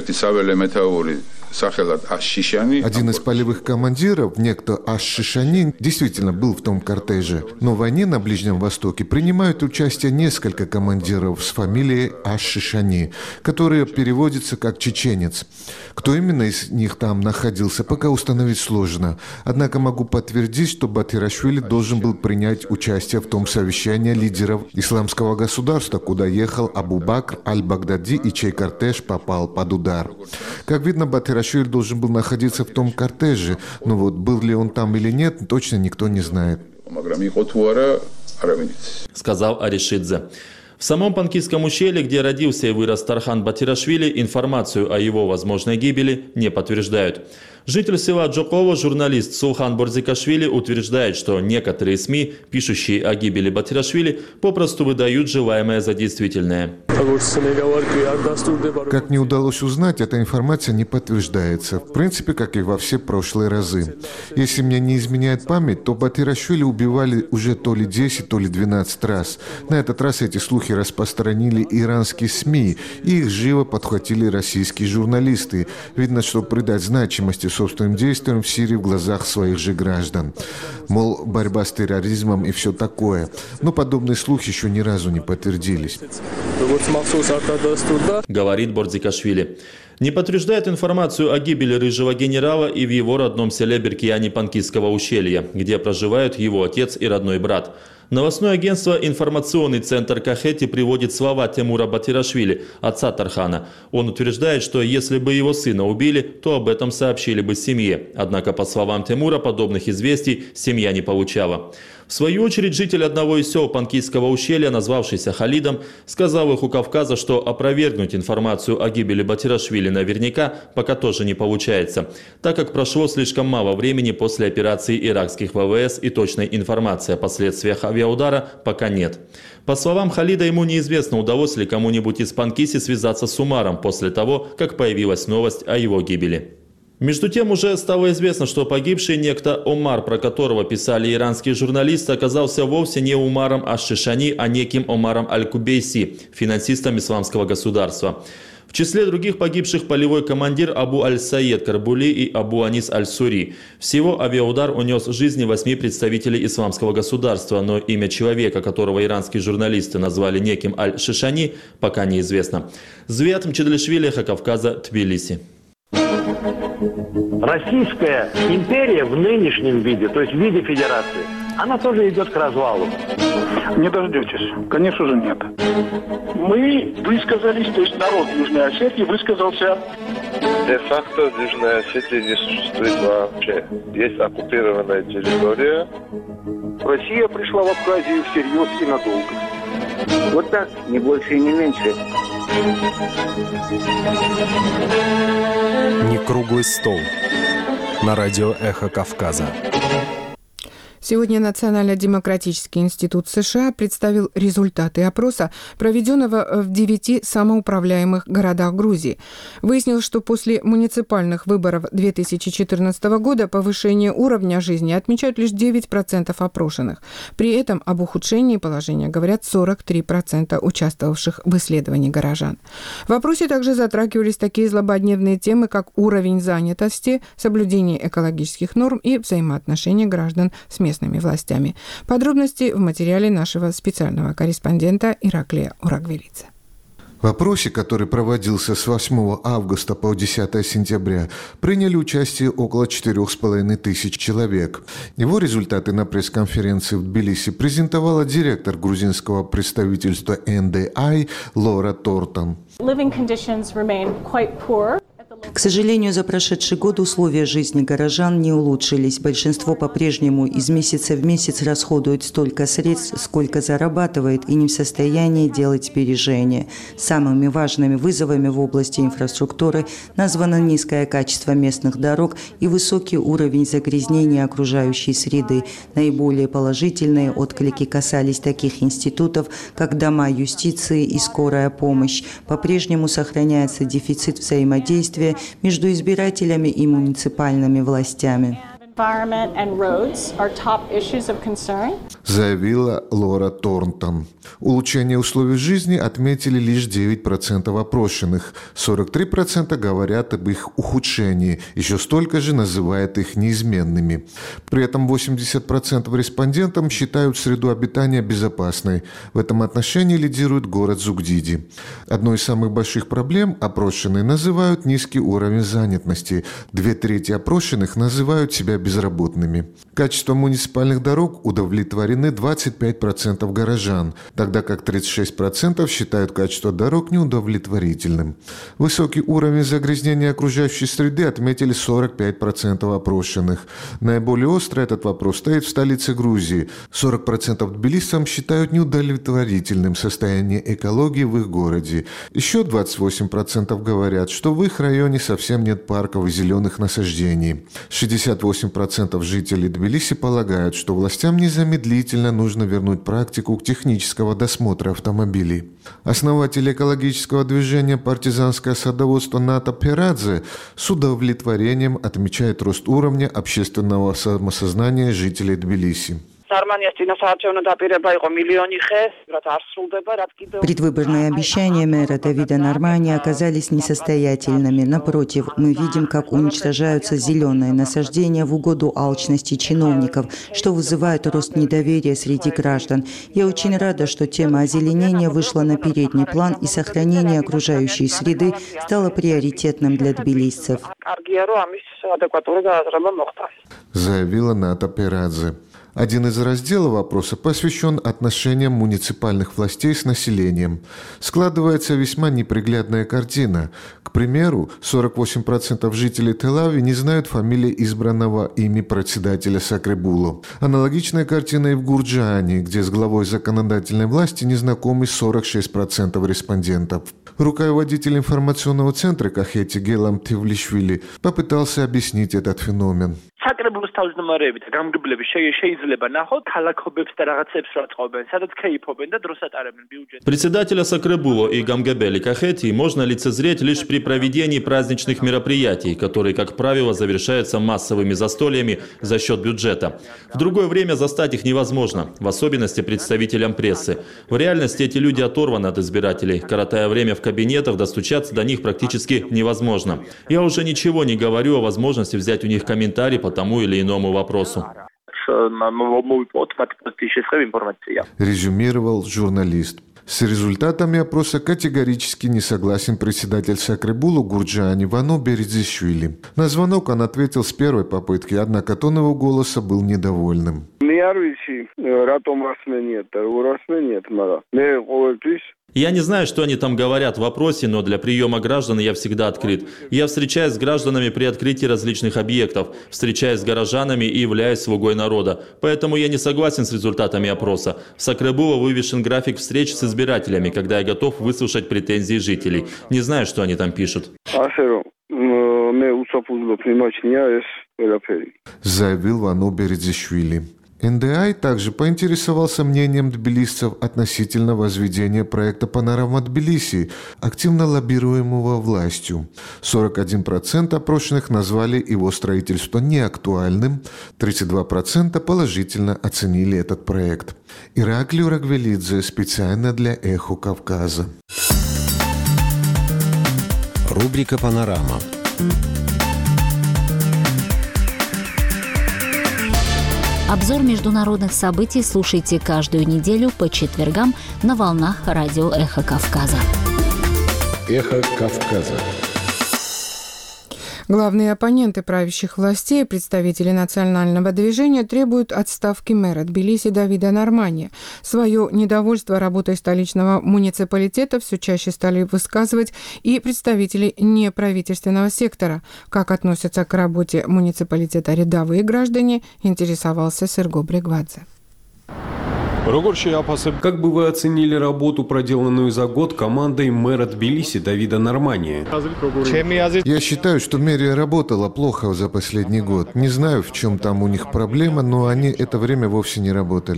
Один из полевых командиров, некто аш-Шишани, действительно был в том кортеже. Но в войне на Ближнем Востоке принимают участие несколько командиров с фамилией аш-Шишани, которые переводятся как «чеченец». Кто именно из них там находился, пока установить сложно. Однако могу подтвердить, что Батирашвили должен был принять участие в том совещании лидеров исламского государства, куда ехал Абу Бакр аль-Багдади и чей кортеж попал под удар. Как видно, Батирашвили должен был находиться в том кортеже, но вот был ли он там или нет, точно никто не знает. Сказал Аришидзе. В самом Панкисском ущелье, где родился и вырос Тархан Батирашвили, информацию о его возможной гибели не подтверждают. Житель села Джоково, журналист Сулхан Борзикашвили, утверждает, что некоторые СМИ, пишущие о гибели Батирашвили, попросту выдают желаемое за действительное. Как мне удалось узнать, эта информация не подтверждается. В принципе, как и во все прошлые разы. Если мне не изменяет память, то Батирашвили убивали уже то ли 10, то ли 12 раз. На этот раз эти слухи распространили иранские СМИ, и их живо подхватили российские журналисты. Видно, что придать значимости собственным действиям в Сирии в глазах своих же граждан. Мол, борьба с терроризмом и все такое. Но подобные слухи еще ни разу не подтвердились. Говорит Борзикашвили. Не подтверждает информацию о гибели рыжего генерала и в его родном селе Беркияне Панкисского ущелья, где проживают его отец и родной брат. Новостное агентство «Информационный центр Кахети» приводит слова Тимура Батирашвили, отца Тархана. Он утверждает, что если бы его сына убили, то об этом сообщили бы семье. Однако, по словам Тимура, подобных известий семья не получала. В свою очередь, житель одного из сел Панкисского ущелья, назвавшийся Халидом, сказал их у Кавказа, что опровергнуть информацию о гибели Батирашвили наверняка пока тоже не получается, так как прошло слишком мало времени после операции иракских ВВС и точной информации о последствиях авиаудара пока нет. По словам Халида, ему неизвестно, удалось ли кому-нибудь из Панкиси связаться с Умаром после того, как появилась новость о его гибели. Между тем, уже стало известно, что погибший некто Омар, про которого писали иранские журналисты, оказался вовсе не Умаром аш-Шишани, а неким Омаром аль-Кубейси, финансистом исламского государства. В числе других погибших полевой командир Абу аль-Саед Карбули и Абу Анис аль-Сури. Всего авиаудар унес жизни 8 представителей исламского государства, но имя человека, которого иранские журналисты назвали неким аль-Шишани, пока неизвестно. Звиат Мчедлишвили, Эхо Кавказа, Тбилиси. Российская империя в нынешнем виде, то есть в виде федерации, она тоже идет к развалу. Не дождетесь. Конечно же, нет. Мы высказались, то есть народ Южной Осетии высказался. Де-факто Южная Осетия не существует вообще. Есть оккупированная территория. Россия пришла в Абхазию всерьез и надолго. Вот так, не больше и не меньше. Не круглый стол. На радио «Эхо Кавказа». Сегодня Национально-демократический институт США представил результаты опроса, проведенного в 9 самоуправляемых городах Грузии. Выяснилось, что после муниципальных выборов 2014 года повышение уровня жизни отмечают лишь 9% опрошенных. При этом об ухудшении положения говорят 43% участвовавших в исследовании горожан. В опросе также затрагивались такие злободневные темы, как уровень занятости, соблюдение экологических норм и взаимоотношения граждан с местными властями. Подробности в материале нашего специального корреспондента Ираклия Урагвелидзе. В опросе, который проводился с 8 августа по 10 сентября, приняли участие около 4500 человек. Его результаты на пресс-конференции в Тбилиси презентовала директор грузинского представительства NDI Лора Тортон. К сожалению, за прошедший год условия жизни горожан не улучшились. Большинство по-прежнему из месяца в месяц расходует столько средств, сколько зарабатывает, и не в состоянии делать сбережения. Самыми важными вызовами в области инфраструктуры названо низкое качество местных дорог и высокий уровень загрязнения окружающей среды. Наиболее положительные отклики касались таких институтов, как дома юстиции и скорая помощь. По-прежнему сохраняется дефицит взаимодействия между избирателями и муниципальными властями, заявила Лора Торнтон. Улучшение условий жизни отметили лишь 9% опрошенных. 43% говорят об их ухудшении, еще столько же называют их неизменными. При этом 80% респондентов считают среду обитания безопасной. В этом отношении лидирует город Зугдиди. Одной из самых больших проблем опрошенные называют низкий уровень занятости. 2/3 опрошенных называют себя безработными. Качеством муниципальных дорог удовлетворены 25% горожан, тогда как 36% считают качество дорог неудовлетворительным. Высокий уровень загрязнения окружающей среды отметили 45% опрошенных. Наиболее остро этот вопрос стоит в столице Грузии. 40% тбилисцам считают неудовлетворительным состояние экологии в их городе. Еще 28% говорят, что в их районе совсем нет парков и зеленых насаждений. 68% жителей Тбилиси полагают, что властям незамедлительно нужно вернуть практику технического досмотра автомобилей. Основатель экологического движения «Партизанское садоводство» Ната Перадзе с удовлетворением отмечает рост уровня общественного самосознания жителей Тбилиси. Предвыборные обещания мэра Давида Нормани оказались несостоятельными. Напротив, мы видим, как уничтожаются зеленые насаждения в угоду алчности чиновников, что вызывает рост недоверия среди граждан. Я очень рада, что тема озеленения вышла на передний план и сохранение окружающей среды стало приоритетным для тбилисцев, заявила Ната Перадзе. Один из разделов вопроса посвящен отношениям муниципальных властей с населением. Складывается весьма неприглядная картина. К примеру, 48% жителей Тель-Авива не знают фамилии избранного ими председателя Сакребуло. Аналогичная картина и в Гурджаане, где с главой законодательной власти не знакомы 46% респондентов. Руководитель информационного центра Кахети Гелам Тивлишвили попытался объяснить этот феномен. Председателя Сакребуло и Гамгабели Кахети можно лицезреть лишь при проведении праздничных мероприятий, которые, как правило, завершаются массовыми застольями за счет бюджета. В другое время застать их невозможно, в особенности представителям прессы. В реальности эти люди оторваны от избирателей. Коротая время в кабинетах, достучаться до них практически невозможно. Я уже ничего не говорю о возможности взять у них комментарий по тому или иному вопросу. Резюмировал журналист. С результатами опроса категорически не согласен председатель Сакребуло Гурджаани Вано Бердзишвили. На звонок он ответил с первой попытки, однако тон его голоса был недовольным. Я не знаю, что они там говорят в вопросе, но для приема граждан я всегда открыт. Я встречаюсь с гражданами при открытии различных объектов, встречаюсь с горожанами и являюсь слугой народа. Поэтому я не согласен с результатами опроса. В Сакребуло вывешен график встреч с избирателями, когда я готов выслушать претензии жителей. Не знаю, что они там пишут. Заявил Вано Бердзишвили. НДА также поинтересовался мнением тбилисцев относительно возведения проекта «Панорама Тбилиси», активно лоббируемого властью. 41% опрошенных назвали его строительство неактуальным, 32% положительно оценили этот проект. Ираклий Урагвелидзе специально для «Эхо Кавказа». Рубрика «Панорама». Обзор международных событий слушайте каждую неделю по четвергам на волнах радио «Эхо Кавказа». «Эхо Кавказа». Главные оппоненты правящих властей, представители национального движения, требуют отставки мэра Тбилиси Давида Нормани. Свое недовольство работой столичного муниципалитета все чаще стали высказывать и представители неправительственного сектора. Как относятся к работе муниципалитета рядовые граждане, интересовался Серго Брегвадзе. Как бы вы оценили работу, проделанную за год командой мэра Тбилиси Давида Нормани? Я считаю, что мэрия работала плохо за последний год. Не знаю, в чем там у них проблема, но они это время вовсе не работали.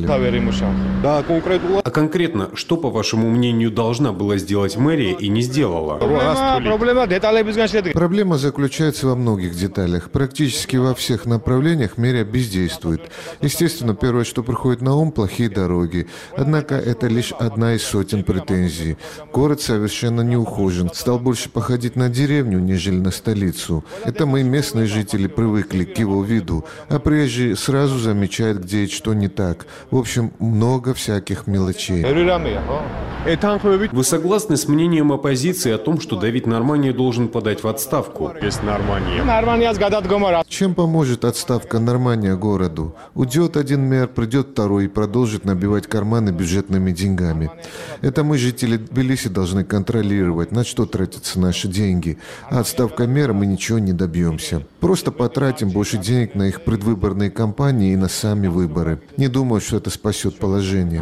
А конкретно, что, по вашему мнению, должна была сделать мэрия и не сделала? Проблема заключается во многих деталях. Практически во всех направлениях мэрия бездействует. Естественно, первое, что приходит на ум – плохие дороги. Однако это лишь одна из сотен претензий. Город совершенно не ухожен, стал больше походить на деревню, нежели на столицу. Это мы, местные жители, привыкли к его виду, а приезжие сразу замечают, где и что не так. В общем, много всяких мелочей. Вы согласны с мнением оппозиции о том, что Давид Нормани должен подать в отставку? Чем поможет отставка Нормани городу? Уйдет один мэр, придет второй и продолжит набивать карманы бюджетными деньгами. Это мы, жители Тбилиси, должны контролировать, на что тратятся наши деньги. А отставка мэра мы ничего не добьемся. Просто потратим больше денег на их предвыборные кампании и на сами выборы. Не думаю, что это спасет положение.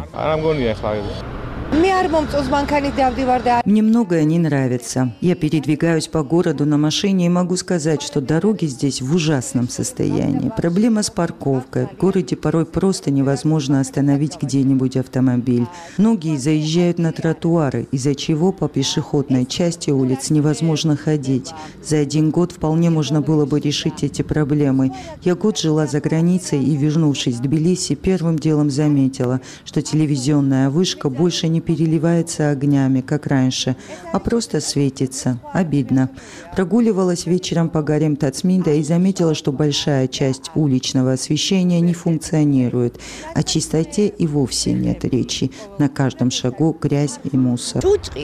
Мне многое не нравится. Я передвигаюсь по городу на машине и могу сказать, что дороги здесь в ужасном состоянии. Проблема с парковкой. В городе порой просто невозможно остановить где-нибудь автомобиль. Многие заезжают на тротуары, из-за чего по пешеходной части улиц невозможно ходить. За один год вполне можно было бы решить эти проблемы. Я год жила за границей и, вернувшись в Тбилиси, первым делом заметила, что телевизионная вышка больше не переливается огнями, как раньше, а просто светится. Обидно. Прогуливалась вечером по горам Тацминда и заметила, что большая часть уличного освещения не функционирует. О чистоте и вовсе нет речи. На каждом шагу грязь и мусор.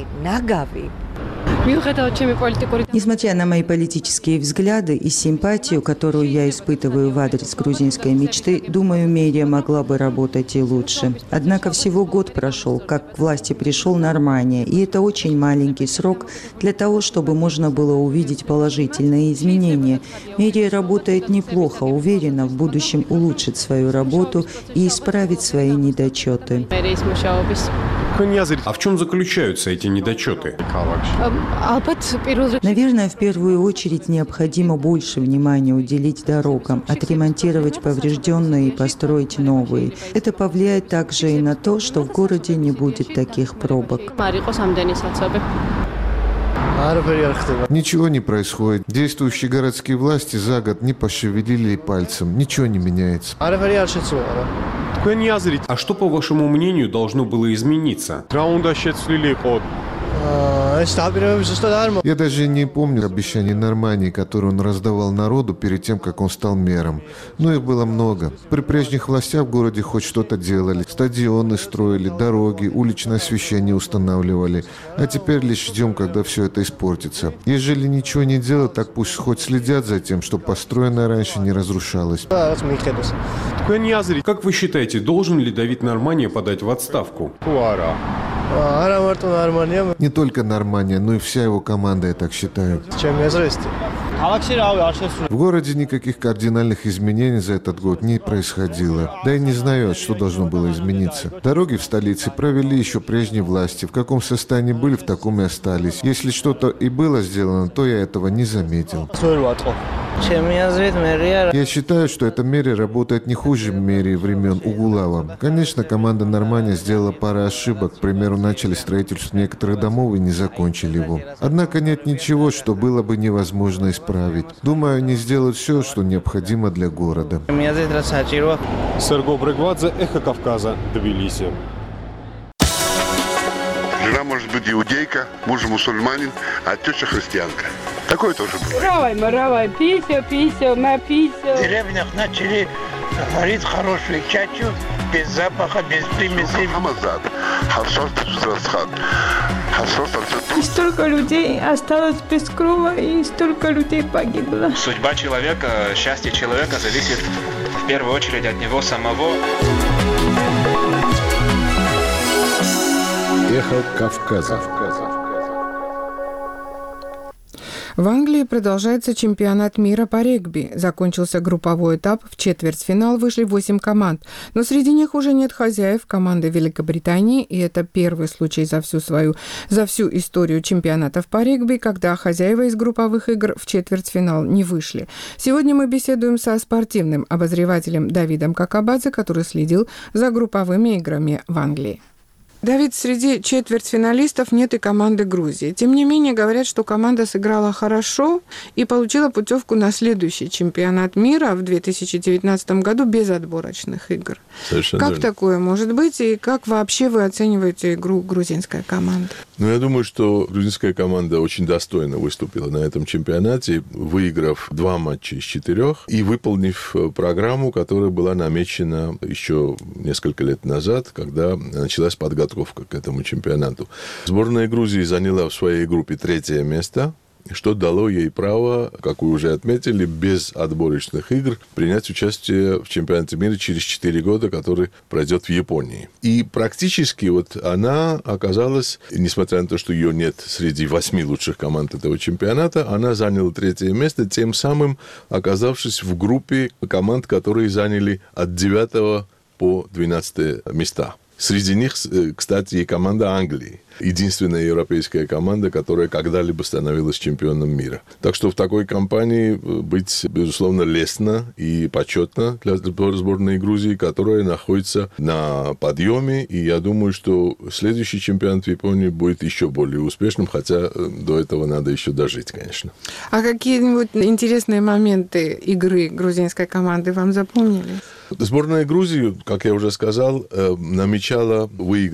Несмотря на мои политические взгляды и симпатию, которую я испытываю в адрес грузинской мечты, думаю, мэрия могла бы работать и лучше. Однако всего год прошел, как к власти пришел Нормани, и это очень маленький срок для того, чтобы можно было увидеть положительные изменения. Мэрия работает неплохо, уверена, в будущем улучшит свою работу и исправит свои недочеты. А в чем заключаются эти недочеты? Наверное, в первую очередь необходимо больше внимания уделить дорогам, отремонтировать поврежденные и построить новые. Это повлияет также и на то, что в городе не будет таких пробок. Ничего не происходит. Действующие городские власти за год не пошевелили пальцем. Ничего не меняется. А что, по вашему мнению, должно было измениться? Я даже не помню обещаний Нормани, которые он раздавал народу перед тем, как он стал мэром. Но их было много. При прежних властях в городе хоть что-то делали. Стадионы строили, дороги, уличное освещение устанавливали. А теперь лишь ждем, когда все это испортится. Ежели ничего не делать, так пусть хоть следят за тем, что построенное раньше не разрушалось. Как вы считаете, должен ли Давид Нормани подать в отставку? Не только Нормани, но и вся его команда, я так считаю. В городе никаких кардинальных изменений за этот год не происходило. Да и не знаю, что должно было измениться. Дороги в столице провели еще прежние власти. В каком состоянии были, в таком и остались. Если что-то и было сделано, то я этого не заметил. Я считаю, что эта меря работает не хуже мерии времен Угулава. Конечно, команда Нормания сделала пару ошибок. К примеру, начали строительство некоторых домов и не закончили его. Однако нет ничего, что было бы невозможно исправить. Думаю, они сделают все, что необходимо для города. Серго Брыгвадзе, Эхо Кавказа, Тбилиси. Жена может быть иудейка, муж мусульманин, а теща христианка. Такое тоже бывает. Равай, пися, на пися. В деревнях начали варить хорошую чачу, без запаха, без примесей. И столько людей осталось без крова, и столько людей погибло. Судьба человека, счастье человека зависит в первую очередь от него самого. Эхо Кавказа. В Англии продолжается чемпионат мира по регби. Закончился групповой этап. В четвертьфинал вышли 8 команд. Но среди них уже нет хозяев команды Великобритании. И это первый случай за всю историю чемпионатов по регби, когда хозяева из групповых игр в четвертьфинал не вышли. Сегодня мы беседуем со спортивным обозревателем Давидом Какабадзе, который следил за групповыми играми в Англии. Давид, среди четвертьфиналистов нет и команды Грузии. Тем не менее, говорят, что команда сыграла хорошо и получила путевку на следующий чемпионат мира в 2019 году без отборочных игр. Совершенно как верно. такое может быть и как вообще вы оцениваете игру грузинской команды? Я думаю, что грузинская команда очень достойно выступила на этом чемпионате, выиграв 2 матча из 4 и выполнив программу, которая была намечена еще несколько лет назад, когда началась подготовка к этому чемпионату. Сборная Грузии заняла в своей группе 3-е место, что дало ей право, как вы уже отметили, без отборочных игр принять участие в чемпионате мира через 4 года, который пройдет в Японии. И практически она оказалась, несмотря на то, что ее нет среди 8 лучших команд этого чемпионата, она заняла 3-е место, тем самым оказавшись в группе команд, которые заняли от 9 по 12 места. Среди них, кстати, и команда Англии. Единственная европейская команда, которая когда-либо становилась чемпионом мира. Так что в такой компании быть, безусловно, лестно и почетно для сборной Грузии, которая находится на подъеме. И я думаю, что следующий чемпионат в Японии будет еще более успешным, хотя до этого надо еще дожить, конечно. А какие-нибудь интересные моменты игры грузинской команды вам запомнились? Сборная Грузии, как я уже сказал, планировала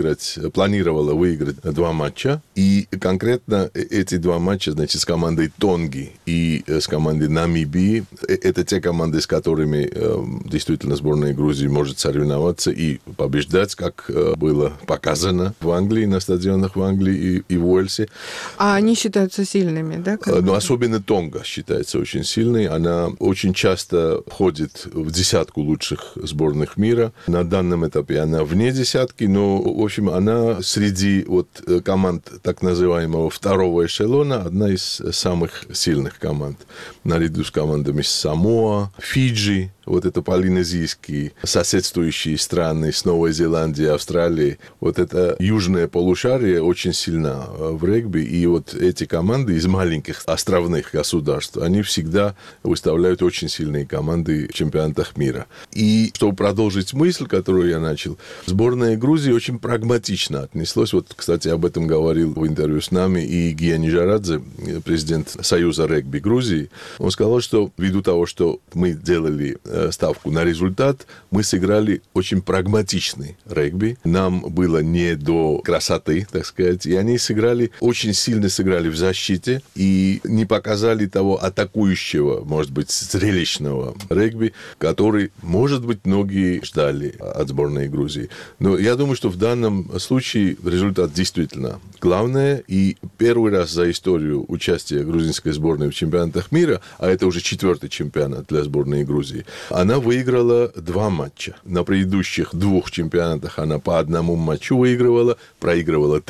выиграть 2 матча. И конкретно эти 2 матча, с командой Тонги и с командой Намибии, это те команды, с которыми действительно сборная Грузии может соревноваться и побеждать, как было показано в Англии, на стадионах в Англии и в Уэльсе. А они считаются сильными, да? Но особенно Тонга считается очень сильной. Она очень часто входит в 10 лучших сборных мира. На данном этапе она вне 10, но, в общем, она среди команд так называемого второго эшелона одна из самых сильных команд. Наряду с командами Самоа, Фиджи, это полинезийские соседствующие страны с Новой Зеландией, Австралией. Это южное полушарие очень сильно в регби. И эти команды из маленьких островных государств, они всегда выставляют очень сильные команды в чемпионатах мира. И чтобы продолжить мысль, которую я начал, сборная Грузии очень прагматично отнеслась. Кстати, об этом говорил в интервью с нами и Гия Нижарадзе, президент Союза регби Грузии. Он сказал, что ввиду того, что мы делали ставку на результат, мы сыграли очень прагматичный регби. Нам было не до красоты, так сказать. И они очень сильно сыграли в защите и не показали того атакующего, может быть, зрелищного регби, который, может быть, многие ждали от сборной Грузии. Но я думаю, что в данном случае результат действительно главное. И первый раз за историю участия грузинской сборной в чемпионатах мира, а это уже 4-й чемпионат для сборной Грузии, она выиграла 2 матча. На предыдущих 2 чемпионатах она по 1 матчу выигрывала, проигрывала 3.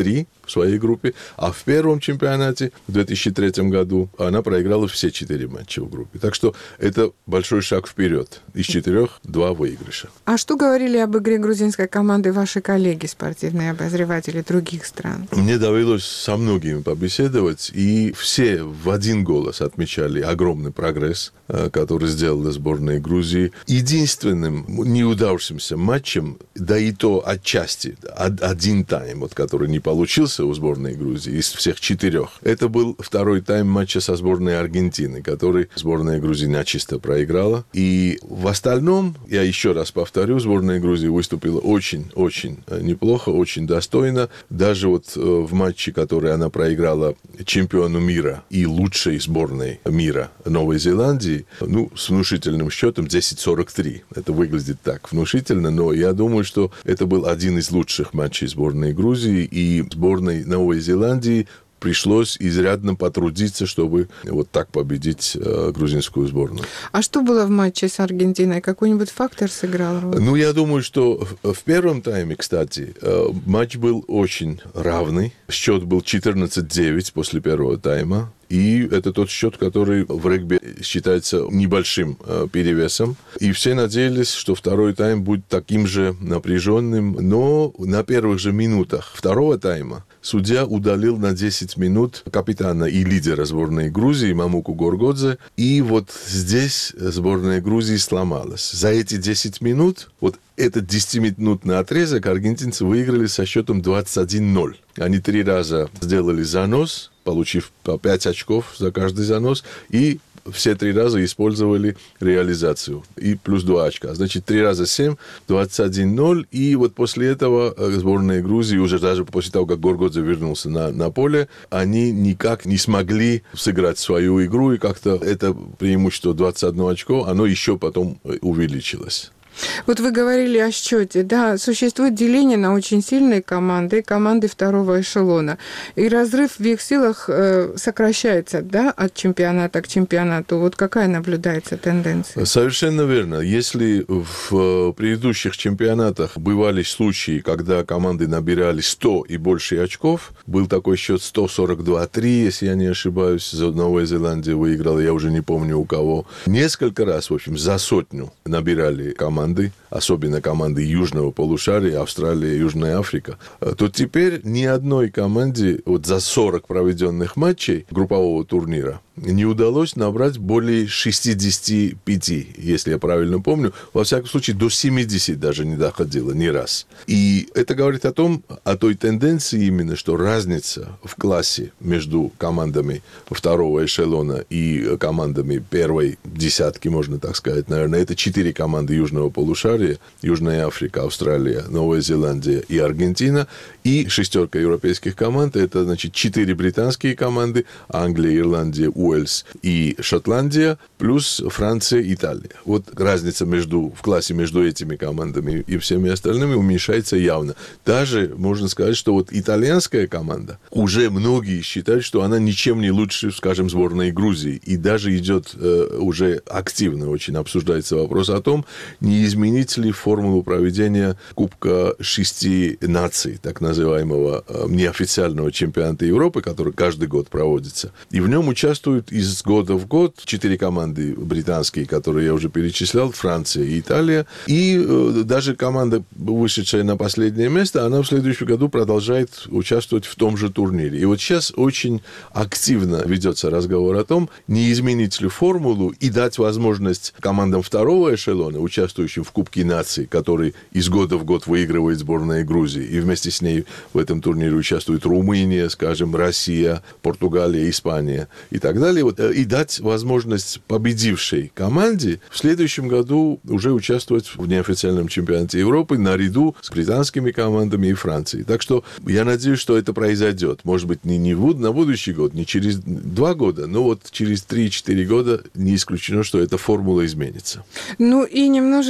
в своей группе, а в первом чемпионате в 2003 году она проиграла все 4 матча в группе. Так что это большой шаг вперед. Из 4 2 выигрыша. А что говорили об игре грузинской команды ваши коллеги, спортивные обозреватели других стран? Мне довелось со многими побеседовать, и все в один голос отмечали огромный прогресс, который сделала сборная Грузии. Единственным неудавшимся матчем, да и то отчасти, один тайм, вот, который не получился у сборной Грузии из всех 4, это был второй тайм матча со сборной Аргентины, который сборная Грузии начисто проиграла. И в остальном, я еще раз повторю, сборная Грузии выступила очень-очень неплохо, очень достойно. Даже вот в матче, который она проиграла чемпиону мира и лучшей сборной мира Новой Зеландии, с внушительным счетом 10-43. Это выглядит так внушительно, но я думаю, что это был один из лучших матчей сборной Грузии, и сборной Новой Зеландии пришлось изрядно потрудиться, чтобы вот так победить грузинскую сборную. А что было в матче с Аргентиной? Какой-нибудь фактор сыграл роль? Я думаю, что в первом тайме, кстати, матч был очень равный. Счет был 14-9 после первого тайма. И это тот счет, который в регби считается небольшим перевесом. И все надеялись, что второй тайм будет таким же напряженным. Но на первых же минутах второго тайма судья удалил на 10 минут капитана и лидера сборной Грузии Мамуку Горгодзе. И вот здесь сборная Грузии сломалась. За эти 10 минут, вот этот 10-минутный отрезок, аргентинцы выиграли со счетом 21-0. Они 3 раза сделали занос, получив по 5 очков за каждый занос, и все 3 раза использовали реализацию. И плюс 2 очка. Значит, 3 раза 7, 21-0. И вот после этого сборная Грузии, уже даже после того, как Горгодзе вернулся на поле, они никак не смогли сыграть свою игру, и как-то это преимущество 21 очко, оно еще потом увеличилось. Вот вы говорили о счете. Да, существует деление на очень сильные команды, команды второго эшелона. И разрыв в их силах сокращается, да, от чемпионата к чемпионату. Вот какая наблюдается тенденция? Совершенно верно. Если в предыдущих чемпионатах бывали случаи, когда команды набирали 100 и больше очков, был такой счет 142-3, если я не ошибаюсь, Новая Зеландия выиграла, я уже не помню у кого. Несколько раз, в общем, за 100 набирали команды, особенно команды Южного полушария, Австралия, Южная Африка, то теперь ни одной команде вот за 40 проведенных матчей группового турнира не удалось набрать более 65, если я правильно помню. Во всяком случае, до 70 даже не доходило ни раз. И это говорит о той тенденции именно, что разница в классе между командами второго эшелона и командами первой десятки, можно так сказать, наверное, это 4 команды Южного полушария, Южная Африка, Австралия, Новая Зеландия и Аргентина, и 6 европейских команд, это, значит, 4 британские команды, Англия, Ирландия, Уэльс и Шотландия, плюс Франция и Италия. Вот разница в классе между этими командами и всеми остальными уменьшается явно. Даже можно сказать, что вот итальянская команда, уже многие считают, что она ничем не лучше, скажем, сборной Грузии. И даже идет уже активно очень обсуждается вопрос о том, не изменить ли формулу проведения Кубка 6 наций, так называемого неофициального чемпионата Европы, который каждый год проводится. И в нем участвуют из года в год 4 команды британские, которые я уже перечислял, Франция и Италия. И даже команда, вышедшая на последнее место, она в следующем году продолжает участвовать в том же турнире. И вот сейчас очень активно ведется разговор о том, не изменить ли формулу и дать возможность командам второго эшелона, участвующим в Кубке наций, который из года в год выигрывает сборная Грузии, и вместе с ней в этом турнире участвует Румыния, скажем, Россия, Португалия, Испания и так далее, вот, и дать возможность победившей команде в следующем году уже участвовать в неофициальном чемпионате Европы наряду с британскими командами и Францией. Так что я надеюсь, что это произойдет. Может быть, не на будущий год, не через 2 года, но вот через 3-4 года не исключено, что эта формула изменится. Ну и немножечко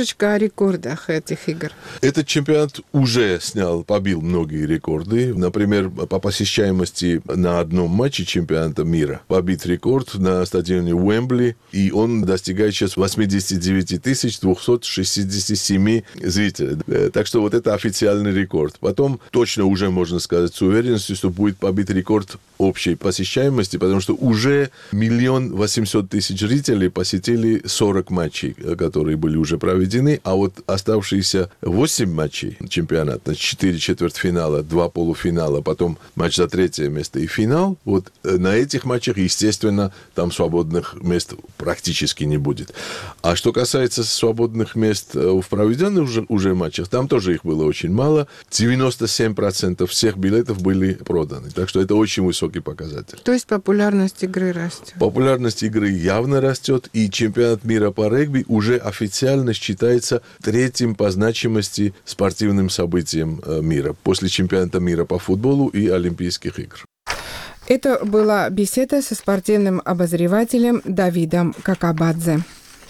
немножечко о рекордах этих игр. Этот чемпионат уже побил многие рекорды. Например, по посещаемости на одном матче чемпионата мира побит рекорд на стадионе Уэмбли, и он достигает сейчас 89 267 зрителей. Так что вот это официальный рекорд. Потом точно уже можно сказать с уверенностью, что будет побит рекорд общей посещаемости, потому что уже 1 800 000 зрителей посетили 40 матчей, которые были уже проведены, а вот оставшиеся 8 матчей чемпионата, 4 четвертьфинала, 2 полуфинала, потом матч за 3 место и финал, вот на этих матчах, естественно, там свободных мест практически не будет. А что касается свободных мест в проведенных уже матчах, там тоже их было очень мало. 97% всех билетов были проданы. Так что это очень высокий показатель. То есть популярность игры растет? Популярность игры явно растет, и чемпионат мира по регби уже официально считается 3-м по значимости спортивным событием мира, после чемпионата мира по футболу и Олимпийских игр. Это была беседа со спортивным обозревателем Давидом Какабадзе.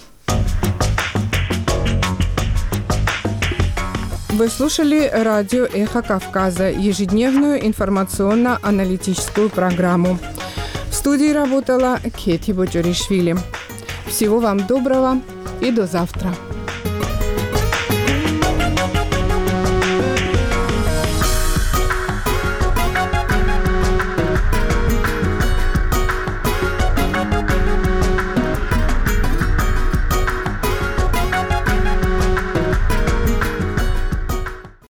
Вы слушали радио «Эхо Кавказа», ежедневную информационно-аналитическую программу. В студии работала Кети Боджоришвили. Всего вам доброго и до завтра.